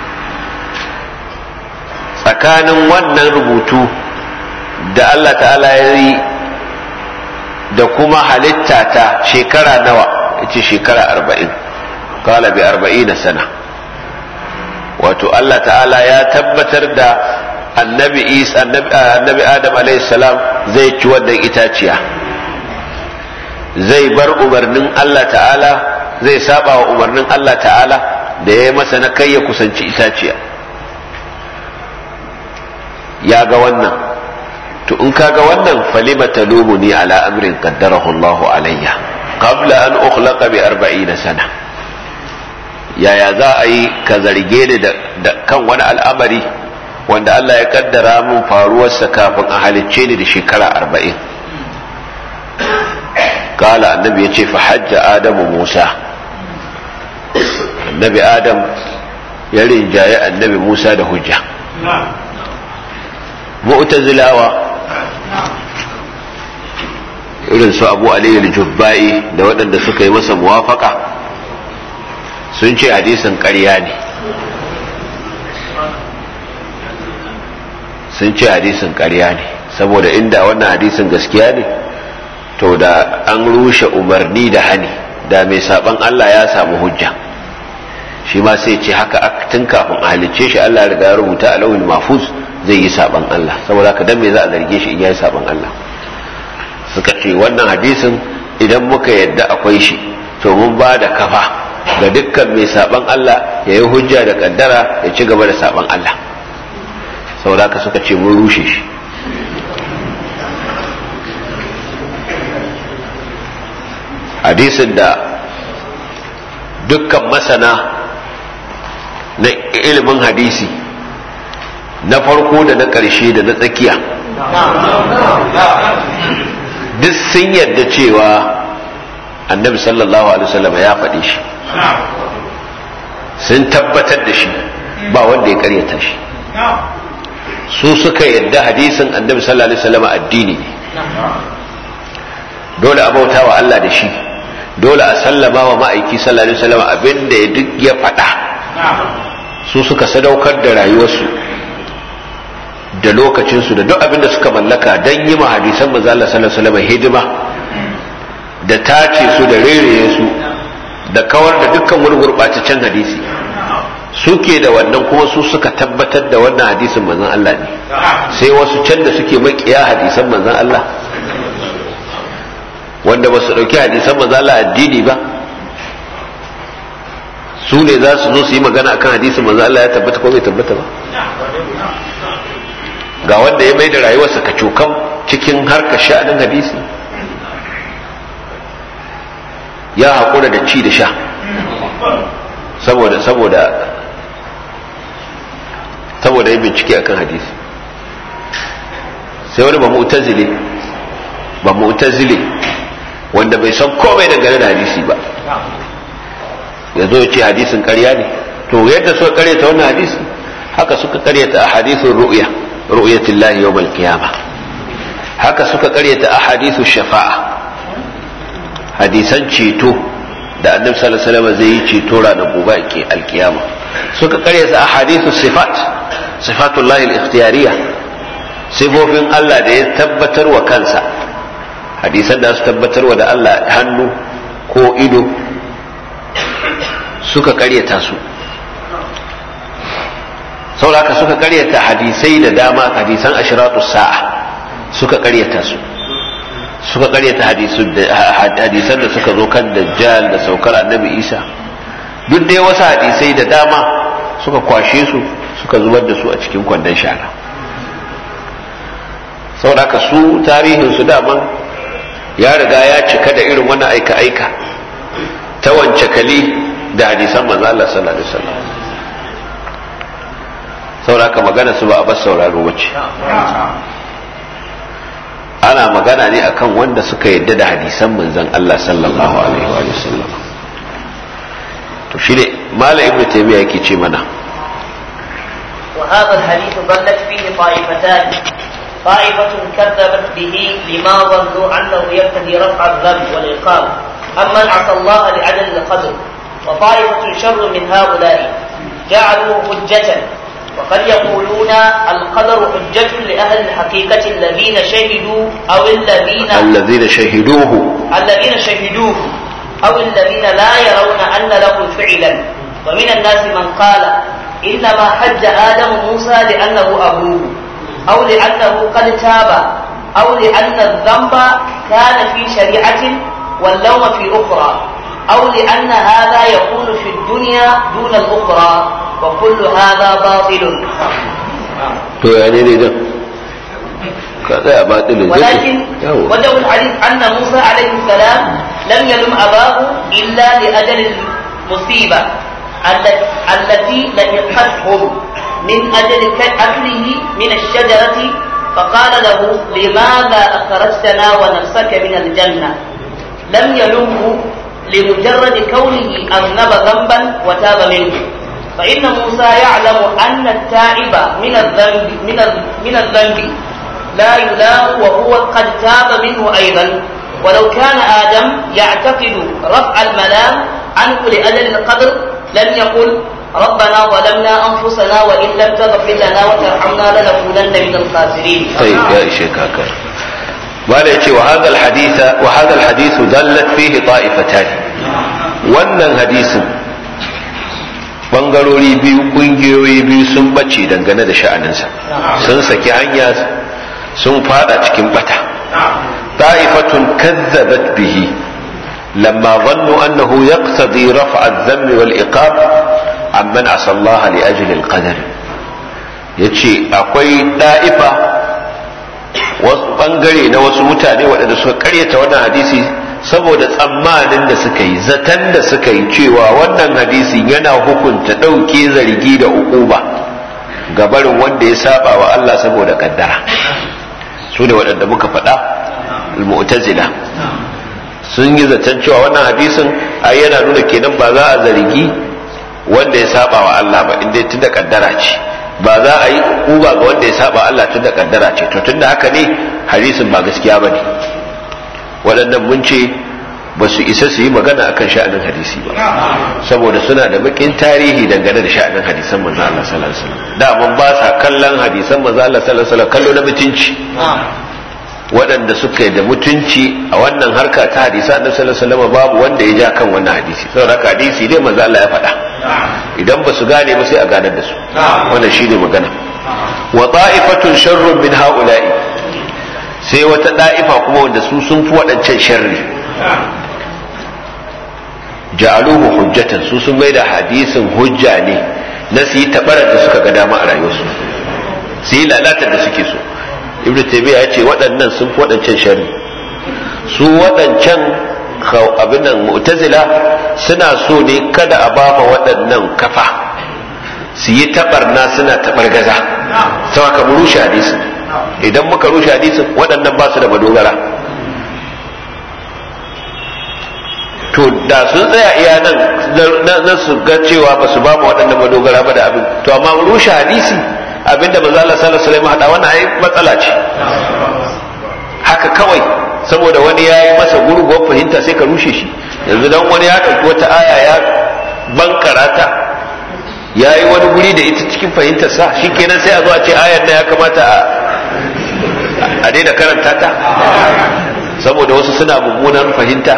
Tsakanin wannan rubutu da Allah ta'ala ya yi da kuma halitta ta shekara nawa? Yace shekara 40. Qala bi 40 sana. Wato Allah ta'ala ya tabbatar da annabi Adam alayhi salam zai ci wannan itaciya, zai bar umarnin Allah ta'ala, zai saba wa umarnin Allah ta'ala da ya yi masa na kai ya kusanci itaciya. Ya ga wannan, to in ka ga wannan, falima talumuni ala amrin qaddarahu Allahu alayya qabla an ukhlaqa bi 40 sana. Yaya za a yi ka zarge ni da kan wani al'amari wanda Allah ya kaddara mun faruwarsa kafin a halicce ni da shekara 40? Kala annabi ya ce fa hajja Adamu Musa. Annabi Adam ya rinjaye annabi Musa da hujja. Mu'tazilawa irin su Abu Ali al-Jubba'i da waɗanda suka yi masa muwafaka sun ce hadisin ƙarya ne. Sun ce hadisin ƙarya ne saboda inda wannan hadisin gaskiya ne to da an rushe umarni da hani, da mai saban Allah ya samu hujja. Shi ma sai ce haka tun kafin a halicce shi Allah ya riga ya rubuta a lauhin mahfuz zai yi saban Allah, saboda haka dan me za a zarge shi in yayi saban Allah? Suka ce wannan hadisin idan muka yadda akwai shi to mun ba da kafa ga dukkan mai saban Allah ya yi hujja da kaddara ya ci gaba da saban Allah, saboda haka suka ce mun rushe shi. Hadisin da dukkan masana na ilimin hadisi na farko da na ƙarshe da na tsakiya duk sun yarda cewa annabi sallallahu alaihi wasallam ya faɗi shi, sun tabbatar da shi, ba wanda ya ƙaryata shi. Su suka yarda hadisin annabi sallallahu alaihi wasallam addini ne, dole a bauta wa Allah da shi, dole a sallama wa ma'aiki sallallahu alaihi wasallam abinda ya duk ya faɗa. Su suka sadaukar da rayuwarsu da lokacinsu da duk abinda suka mallaka don yi ma hadisan manzo Allah sallallahu alaihi wasallam hidima, da tace su da rereye su da kawar da dukkan wani gurbataccen hadisi. Suke da wannan kuma su suka tabbatar da wannan hadisin manzon Allah ne. Sai wasu can da suke makiya hadisan manzon Allah, wanda ba su ɗauki hadisan manzo Allah addini ba, su ne za su zo su yi magana akan hadisin manzo Allah ya tabbata ko bai tabbata ba. Ga wanda ya mai da rayuwarsa kacokan cikin harkar sha'anin hadisi, ya haƙura da ci da sha saboda ya bincike akan hadisi. Sai wani ba mu'tazili wanda bai san komai dangane da hadisi ba ya zo ya ce hadisin ƙarya ne. To yadda suka ƙaryata wannan hadisi haka suka ƙaryata ahadithun ru'yatillahi yawmal qiyamah, haka suka ƙaryata ahadithu shafa'a, hadisan ceto da annabi sallallahu alaihi wasallam zai yi ceto ranar gobe alkiyama. Suka ƙaryata ahadithu sifatullahi al-ikhtiyariyya, sifofin Allah da ya tabbatar wa kansa, hadisan da su tabbatarwa da Allah hannu ko ido suka karyata su. saboda suka karyata hadisai da dama, hadisan ashratus sa'a suka karyata su, suka karyata hadisan da suka zo kan dajjal da saukar annabi Isa. Duk dai wasu hadisai da dama suka kwashe su suka zubar da su a cikin kwandon shara. saboda su tarihin su daman ya riga ya cika da irin wannan aika-aika ta wance kali da hadisan manzo Allah sallallahu alaihi wasallam. saboda magana su ba a bar sauraro bace, ana magana ne akan wanda suka yadda da hadisan manzon Allah sallallahu alaihi wasallam. to shine malam ibnu taymiya yake ce mana وهذا الحديث ضلت فيه طائفتان طائفة كذبت به لما ظنوا أنه يقتضي رفع الذنب والعقاب أما عصى الله لعدم القدر وطائفة شر من هؤلاء جعلوه حجة وقد يقولون القدر حجة لأهل الحقيقة الذين شهدوا أو الذين شهدوه أو الذين لا يرون أن له فعلا ومن الناس من قال إنما حج آدم موسى لأنه أبوه أو لأنه قد تاب أو لأن الذنب كان في شريعة واللوم في أخرى أو لأن هذا يكون في الدنيا دون الأخرى وكل هذا باطل. ولكن وجه الحديث أن موسى عليه السلام لم يلم أباه إلا لأجل المصيبة التي لحقتهم من أجل أكله من الشجرة فقال له لماذا أخرجتنا ونفسك من الجنة لم يلمه لمجرد كونه أذنب ذنبا وتاب منه فإن موسى يعلم أن التائب من الذنب لا يلام وهو قد تاب منه أيضا ولو كان آدم يعتقد رفع الملام عنه لأجل القدر لم يقل ربنا ظلمنا أنفسنا وإن لم تغفر لنا وترحمنا لنكونن من الخاسرين. طيب يا شيخ هكذا وهذا الحديث دلت فيه طائفتان wannan hadisin bangarori biyu kungiyoyi biyu sun bace dangane da sha'aninsa sun saki hanya sun fada cikin bata ta'ifatun kazzabat bihi lamma dhannu annahu yaqtadi raf'a adh-dhanbi wal iqab amman asa Allah li ajli al-qadar yace akwai da'ifa wasu bangare na wasu mutane waɗanda suka karyata wannan hadisi saboda tsammanin da suka yi zaton da suka yi cewa wannan hadisi yana hukunta ɗauke zargi da uquba ga barin wanda ya saba wa Allah saboda kaddara su ne waɗanda muka faɗa al-mu'tazila sun yi zaton cewa wannan hadisin ai yana nuna kenan ba za a zargi wanda ya saba wa Allah ba inda tun da kaddara ce ba za a yi uba ga wanda ya saba Allah tun da kaddara ce to tun da haka ne hadisin ba gaskiya ba ne waɗannan mun ce ba su isa su yi magana akan sha'anin hadisi ba saboda suna da bakin tarihi dangane da sha'anin hadisan manzo Allah sallallahu alaihi wasallam da mun ba sa kallon hadisan manzo Allah sallallahu alaihi wasallam kallo na mutunci waɗanda suka yi da mutunci a wannan harka ta hadisa annabi sallallahu alaihi wasallam babu wanda ya ja kan wannan hadisi saboda haka hadisi dai manzo Allah ya faɗa idan ba su gane ba sai a ganar da su wannan shine magana wa ta'ifatun sharrun min ha'ula'i sai wata da'ifa kuma wanda su sun fi waɗancan sharri ja'aluhu hujjatan su sun mai da hadisin hujja ne na su yi tabarar da suka ga dama a rayuwarsu su yi lalatar da suke so ibnu taymiya ya ce waɗannan sun fi waɗancan sharri su waɗancan abin nan mu'tazila suna so ne kada a ba ma waɗannan kafa su yi tabarna suna tabargaza sau aka mu rushe hadisin idan muka rushe hadisin waɗannan ba su da madogara to da sun tsaya iya nan na su ga cewa ba su ba mu waɗannan madogara ba da abin to amma mu rushe hadisi abinda manzo Allah sallallahu alaihi wasallam hada wannan ai matsala ce haka kawai saboda wani yayi masa gurguwar fahimta sai ka rushe shi yanzu dan wani ya dauki wata aya ya bankarata yayi wani guri da ita cikin fahimtar sa shikenan sai a zo a ce ayar nan ya kamata a daina karanta ta saboda wasu suna mummunan fahimta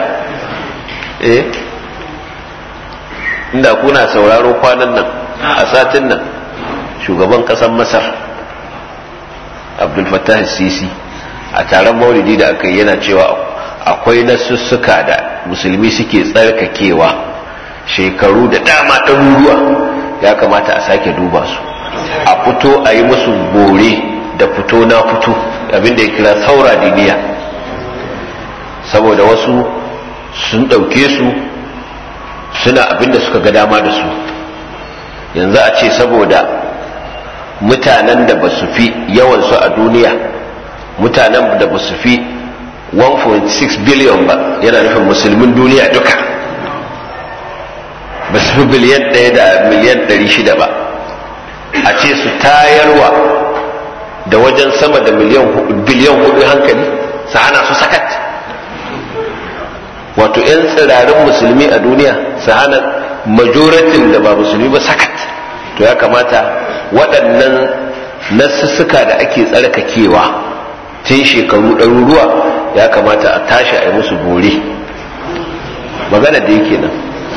inda kuna sauraro kwanan nan a satin nan shugaban kasar masar abdul fattah sisi a taron maulidi da aka yi yana cewa akwai nasussuka da musulmi suke tsarkakewa shekaru da dama ɗaruruwa ya kamata a sake duba su a fito a yi musu bore da fito na fito abinda ya kira saura diniya saboda wasu sun ɗauke su suna abinda suka ga dama da su yanzu a ce saboda mutanen da ba su fi yawansu a duniya mutanen da ba su fi 1.6 biliyan ba yana nufin musulmin duniya duka ba su fi biliyan 1 da miliyan 600 ba a ce su tayarwa da wajen sama da biliyan 4 hankali su hana su sakat. Wato 'yan tsirarin musulmi a duniya su hana majoratin da ba musulmi ba sakat. To ya kamata waɗannan nasussuka da ake tsarkakewa tun shekaru ɗaruruwa ya kamata a tashi a yi musu bore. Magana da yake nan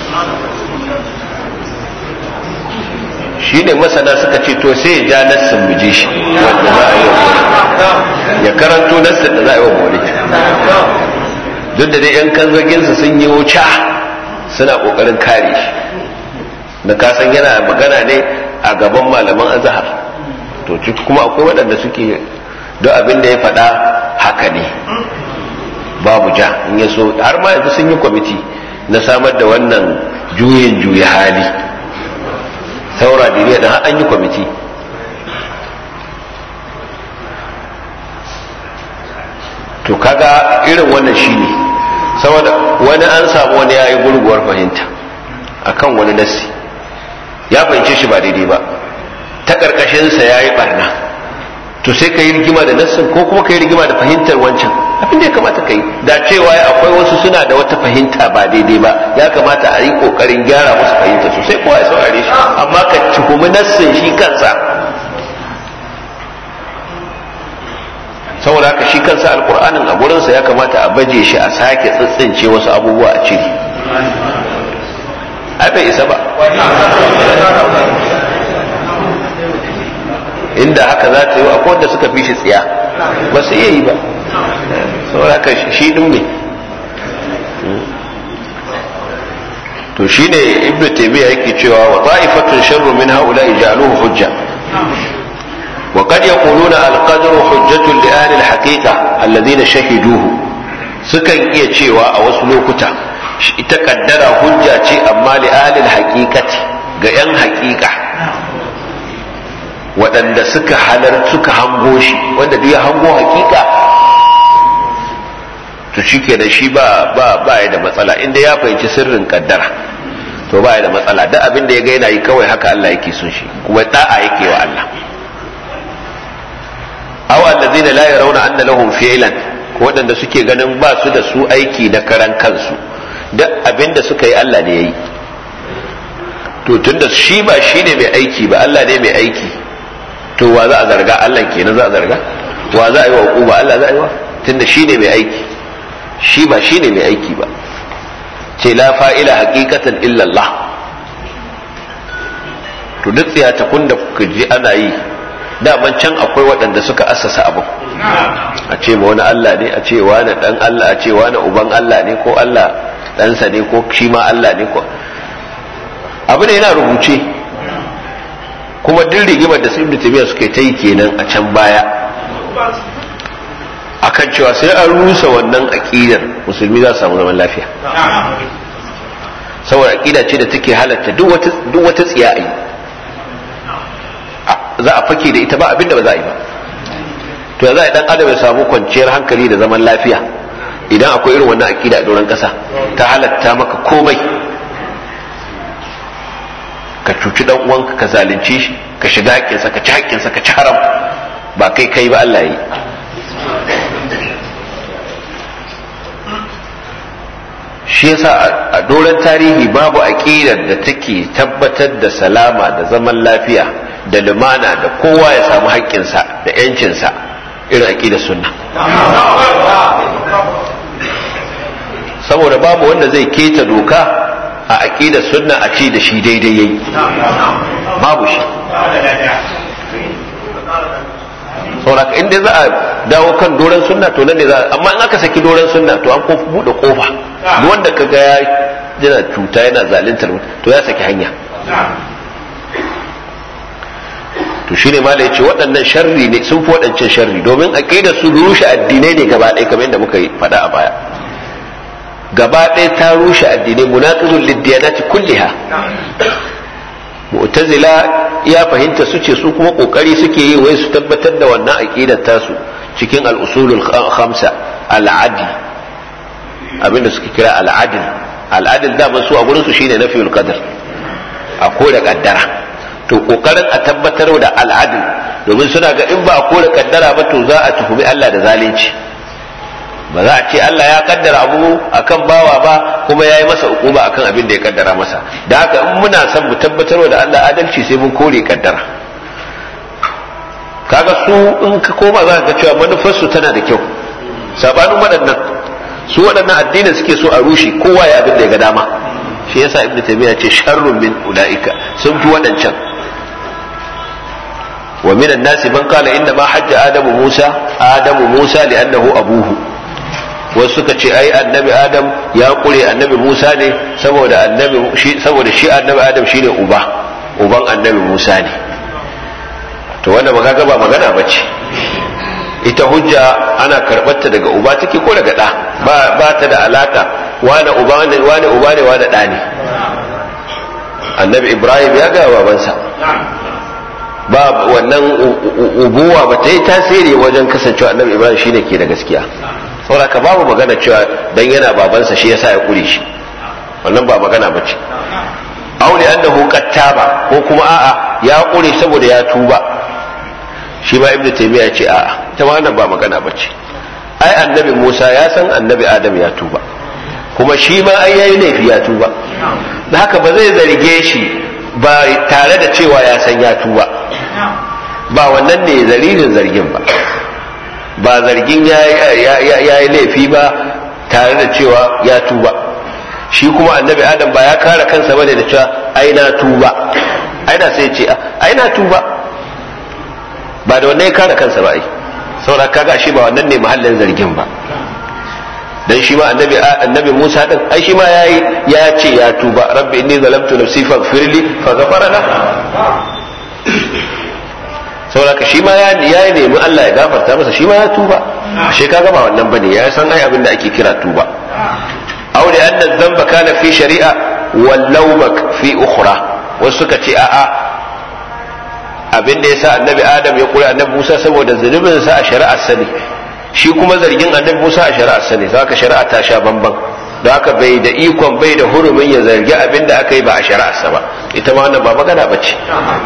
shi ne masana suka ce to sai ya ja nassin mu ji shi wanda za a yi ya karanto nassin da za a yi wa bore. Duk da dai 'yan kanzaginsu sun yi wuce suna ƙoƙarin kare shi da kasan yana magana ne a gaban malaman azhar, to kuma akwai waɗanda suke don abin da ya faɗa haka ne babu ja. In ya so har ma yanzu sun yi kwamiti na samar da wannan juyin juya hali saura duniya da har an yi kwamiti. To kaga irin wannan shine saboda wani an samu wani ya yi gurguwar fahimta akan wani nassi, ya fahimce shi ba daidai ba, ta ƙarƙashinsa ya yi ɓarna, to sai ka yi rigima da nassin ko kuma ka yi rigima da fahimtar wancan. Abin da ya kamata ka yi da cewa akwai wasu suna da wata fahimta ba daidai ba, ya kamata a yi ƙoƙarin gyara musu fahimta sosai kowa ya saurare shi, amma ka tuhumi nassin shi kansa. Saboda haka shi kansa alƙur'anin a gurinsa ya kamata a baje shi a sake tsitsince wasu abubuwa a cire. Ai bai isa ba, inda haka za ta yi akwai wanda suka fi shi tsiya ba su iya yi ba. Saboda haka shi ɗin ne. To shi ne Ibn Taymiyyah yake cewa wa ta'ifatun sharru min ha'ula'i ja'aluhu hujja wa qad yaquluna al-qadru hujjatun li ahli al-haqiqa alladhina shahiduhu. Sukan iya cewa a wasu lokuta ita kaddara hujja ce amma li ahli al-haqiqati ga 'yan haqiqa waɗanda suka suka hango shi, wanda duk ya hango haqiqa to shike da shi ba ya da matsala inda ya fahimci sirrin kaddara, to ba ya da matsala. Da abin da ya ga yana yi kawai haka Allah yake son shi kuma da'a yake wa Allah. Aw allazina la yarawna anna lahum fi'lan, waɗanda suke ganin ba su da su aiki na karan kansu, duk abin da suka yi Allah ne yayi. To tunda shi ba shine mai aiki ba, Allah ne mai aiki, to wa za a zarga? Allah kenan za a zarga? Wa za a yi wa hukuma? Allah za a yi wa? Tunda shine mai aiki, shi ba shine mai aiki ba. Ce la fa'ila haqiqatan illa Allah. To duk tsiyatakun da kuka ji ana yi, daman can akwai waɗanda suka assasa abu, a ce ma wani Allah ne, a ce wani ɗan Allah, a ce wani uban Allah ne, ko Allah ɗansa ne, ko shi ma Allah ne, ko abu ne yana rubuce. Kuma duk rigimar da Ibn Taymiyyah suke ta yi kenan a can baya akan cewa sai an rusa wannan aqidar musulmi za su samu zaman lafiya, saboda aqida ce da take halatta duk wata tsiyayi za a fake da ita, ba abinda ba za a yi ba. To ya za a dan adam ya samu kwanciyar hankali da zaman lafiya idan akwai irin wannan aqida a doron kasa ta halatta maka komai, ka cuci dan uwanka, ka zalunce shi, ka shiga haƙƙinsa, ka ci haƙƙinsa, ka ci haram, ba kai ba Allah yi. Shi yasa a doron tarihi babu aqidar da take tabbatar da salama da zaman lafiya da lumana da kowa ya samu haƙƙinsa da yancinsa irin aqidar sunna. Saboda babu wanda zai keta doka a aqidar sunna a ce da shi daidai yayi, babu shi. saboda inda za a dawo kan doron sunna to nan ne za, amma in aka saki doron sunna to an ko bude kofa, duk wanda kaga ya yana cuta yana zaluntar to ya saki hanya. to shine malai yace waɗannan sharri ne, sun fi waɗancan sharri, domin aqidar su rushe addinai ne gaba ɗaya kamar yadda muka faɗa a baya. gaba ɗaya ta rushe addinai, munaqizul liddiyanati kulliha. mu'tazila ya fahimta su ce su kuma kokari suke yi wai su tabbatar da wannan aqidar tasu cikin al-usulul khamsa, al-adl, abinda suke kira al-adl. al-adl da su a gurin su shine nafiyul qadar, a kore kaddara. to kokarin a tabbatar da al-adl domin suna ga in ba a kore kaddara ba to za a tuhumi Allah da zalunci. Ba za a ce Allah ya kaddara abu akan bawa ba kuma ya yi masa hukuma akan abin da ya kaddara masa. Da haka in muna son mu tabbatarwa da Allah adalci sai mun kore kaddara. Kaga su in ka koma za ka ga cewa manufarsu tana da kyau sabanin waɗannan. Su waɗannan addinin suke so a rushe kowa ya abin da ya ga dama. Shi yasa Ibn Taymiyyah ce sharrun min ulaika, sun fi waɗancan. wa minan nasi man qala inna ma hajja adamu Musa li'annahu abuhu. Wasu suka ce ai annabi Adam ya kure annabi Musa ne saboda shi annabi Adam shine uban annabi Musa ne. To wanda magana ba magana bace. Ita hujja ana karɓarta daga uba take ko daga ɗa, ba ta da alaka wani uba ne wani ɗa ne. Annabi Ibrahim ya ga babansa, ba wannan ubuwa ba ta yi tasiri wajen kasancewa annabi Ibrahim shine ke da gaskiya. Saboda ka babu magana cewa dan yana babansa shi yasa ya kure shi, wannan ba magana bace. Aure annahu qattaba, ko kuma a'a ya kure saboda ya tuba. Shi ma Ibn Taymiyyah ce a'a, ita ma wannan ba magana bace. Ai annabi Musa ya san annabi Adam ya tuba, kuma shi ma ai yayi laifi ya tuba. Da haka ba zai zarge shi ba tare da cewa ya san ya tuba, ba wannan ne dalilin zargin ba. Ba zargin ya yi laifi ba tare da cewa ya tuba. Shi kuma annabi Adam ba ya kare kansa bane da cewa ai na tuba, ai da sai ce ai na tuba, ba da wannan ya kare kansa ba. Ai saboda kaga shi ba wannan ne mahallin zargin ba. Dan shi ma annabi Musa din ai shi ma ya ce ya tuba, rabbi inni zalamtu nafsi faghfirli faghfara lahu. Saboda ka shi ma ya nemi Allah ya gafarta masa, shi ma ya tuba. Ashe kaga ba wannan bane, ya san ai abin da ake kira tuba. Aw li anna dhanba kana fi shari'a wal lawmak fi ukhra. Wasu suka ce a'a, abin da yasa annabi Adam ya kula annabi Musa saboda zunubin sa a shari'ar sa ne, shi kuma zargin annabi Musa a shari'ar sa ne. Saka shari'a ta sha bamban, da haka bai da ikon bai da hurumin ya zargi abin da aka yi ba a shari'ar sa ba. Ita ma wannan ba magana bace.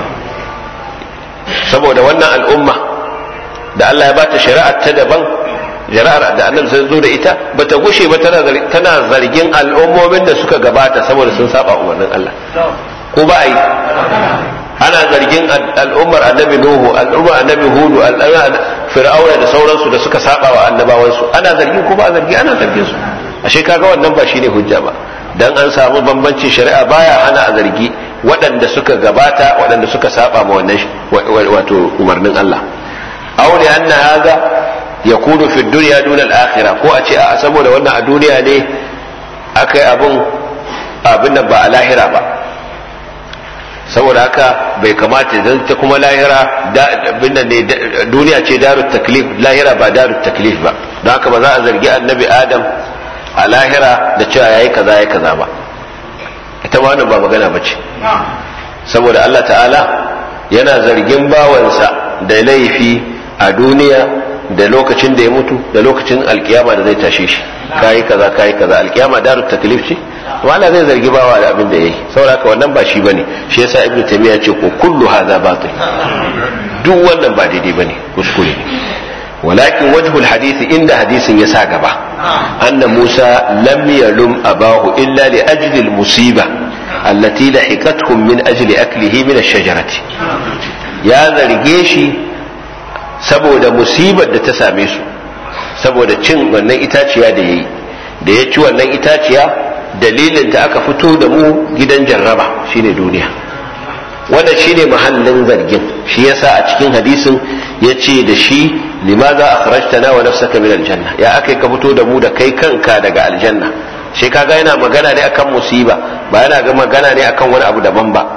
Saboda wannan al'umma da Allah ya bata shari'ar ta daban, shari'ar da annabi sai zo da ita bata gushe ba tana zargin al'ummomin da suka gabata saboda sun saba umarnin Allah. Ko ba ai ana zargin al'ummar annabi Nuhu, al'ummar annabi Hudu, al'ummar Fir'auna da sauransu da suka saba wa annabawansu. Ana zargin ko ba zargi? Ana zargin su. Ashe kaga wannan ba shine hujja ba. Dan an samu bambancin shari'a baya hana a zargi waɗanda suka gabata, waɗanda suka saba ma wannan wato umarnin Allah. Aw li anna hadha yakunu fi dunya duna al-akhirah, ko a ce a saboda wannan a duniya ne akai abin da ba a lahira ba. Saboda haka bai kamata dan ta kuma lahira abin da ne duniya ce darut taklif, lahira ba darut taklif ba. Don haka ba za a zargi annabi Adam a lahira da cewa yayi kaza ba. Ita ma wannan ba magana bace. Saboda Allah ta'ala yana zargin bawansa da laifi a duniya da lokacin da ya mutu da lokacin alkiyama da zai tashe shi. Kai kaza alkiyama darut taklif ce, to Allah zai zargi bawa da abin da yayi. Saboda haka wannan ba shi bane. Shi yasa Ibn Taymiyyah ce ko kullu hadha batil, duk wannan ba daidai bane, kuskure ne. ولكن وجه الحديث عند حديث يسا غبا أن موسى لم يلم أباه إلا لأجل المصيبة التي لحقتهم من أجل أكله من الشجرة. يا ذرقيشي saboda musibar da ta same su saboda cin wannan itaciya da ya ci wannan itaciya, dalilin ta aka fito da mu gidan jarraba shine duniya. Wannan shine mahallin zargin. Shi yasa a cikin hadisin yace da shi limaza akhrajtana wa nafsaka min aljanna, ya akai ka fito da mu da kai kanka daga aljanna. Shi kaga yana magana ne akan musiba, ba yana ga magana ne akan wani abu daban ba.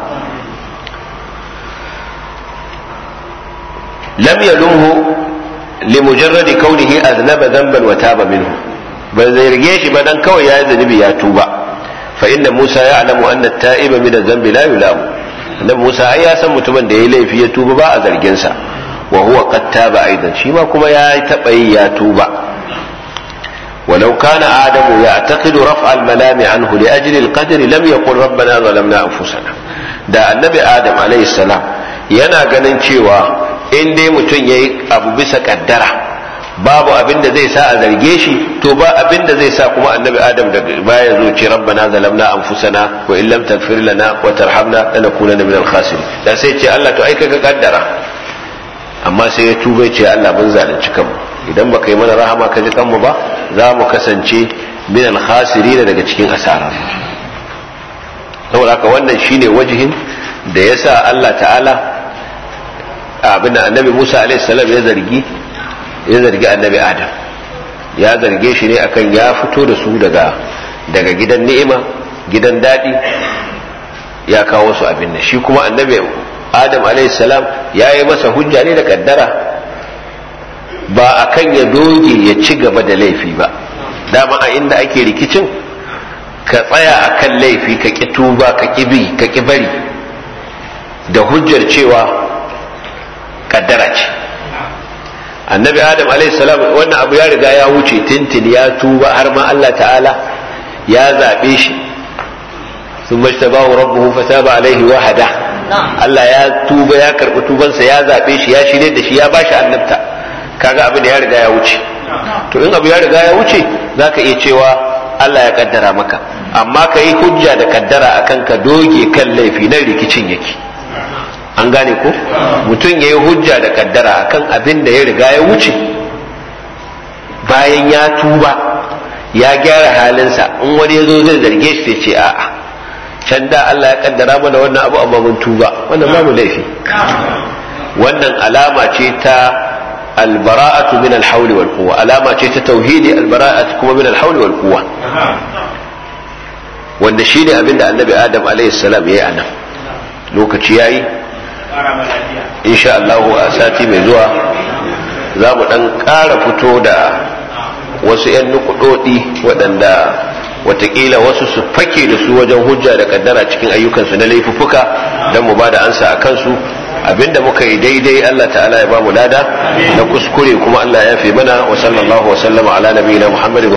lam yalumhu limujarrad kaunihi aznaba dhanban wa taba minhu, ba zai rige shi ba dan kawai ya zunubi ya tuba. Fa inna Musa ya'lamu anna at-ta'iba min adh-dhanbi la yulamu. Annabi Musa ai ya san mutumin da yayi laifi ya tuba ba a zargin sa, wa huwa qad taba aidan, shi ma kuma ya taba yi ya tuba. ولو كان آدم يعتقد رفع الملام عنه لأجل القدر لم يقل ربنا ظلمنا أنفسنا. da annabi Adam alayhi salam yana ganin cewa in dai mutum yayi abu bisa kaddara babu abin da zai sa a zarge shi, to ba abin da zai sa kuma annabi adam da baya zo ce rabbana zalamna anfusana wa in lam taghfir lana wa tarhamna lanakunanna minal khasirin. Da sai ce Allah to ai ka kaddara, amma sai ya tuba ce Allah mun zalunci kanmu, idan baka yi mana rahama ka ji kanmu ba za mu kasance minal khasirin, daga cikin asara. saboda haka wannan shine wajihin da yasa Allah ta'ala abin da annabi Musa alaihi salam ya zargi annabi Adam, ya zarge shi ne akan ya fito da su daga gidan ni'ima, gidan daɗi, ya kawo su abin nan. Shi kuma annabi Adam alaihi salam ya yi masa hujja ne da kaddara, ba akan ya doge ya ci gaba da laifi ba. Dama a inda ake rikicin, ka tsaya akan laifi, ka ƙi tuba, ka ƙi bari da hujjar cewa kaddara ce. Annabi Adam alaihi salam wannan abu ya riga ya wuce, tintin ya tuba, har ma Allah ta'ala ya zabe shi, thumma ishtabahu rabbuhu fataba alaihi wa hada. Allah ya tuba, ya karbi tubansa, ya zabe shi, ya shirye da shi, ya bashi annabta. Kaga abin da ya riga ya wuce. To in abu ya riga ya wuce, zaka iya cewa Allah ya kaddara maka, amma ka yi hujja da kaddara akan ka doge kan laifi, nan rikicin yake. An gane ko? Mutum ya yi hujja da kaddara akan abin da ya riga ya wuce, bayan ya tuba ya gyara halinsa, in wani ya zo zai zarge shi sai ce a'a, can da Allah ya kaddara mana wannan abu amma mun tuba, wannan babu laifi. Wannan alama ce ta albara'atu min alhawli wal quwwa, alama ce ta tauhidi, albara'atu kuma min alhawli wal quwwa, wanda shine abin da annabi Adam alaihi salam yayi anan. Lokaci yayi, insha Allah a sati mai zuwa za mu dan ƙara fito da wasu 'yan nukudodi waɗanda watakila wasu su fake da su wajen hujja da kaddara cikin ayyukansu na laifuffuka, don mu ba da ansa a kansu. Abinda muka yi daidai Allah ta'ala ya ba mu lada, na kuskure kuma Allah ya fi mana. Wa sallallahu wa sallama ala nabiyina Muhammad.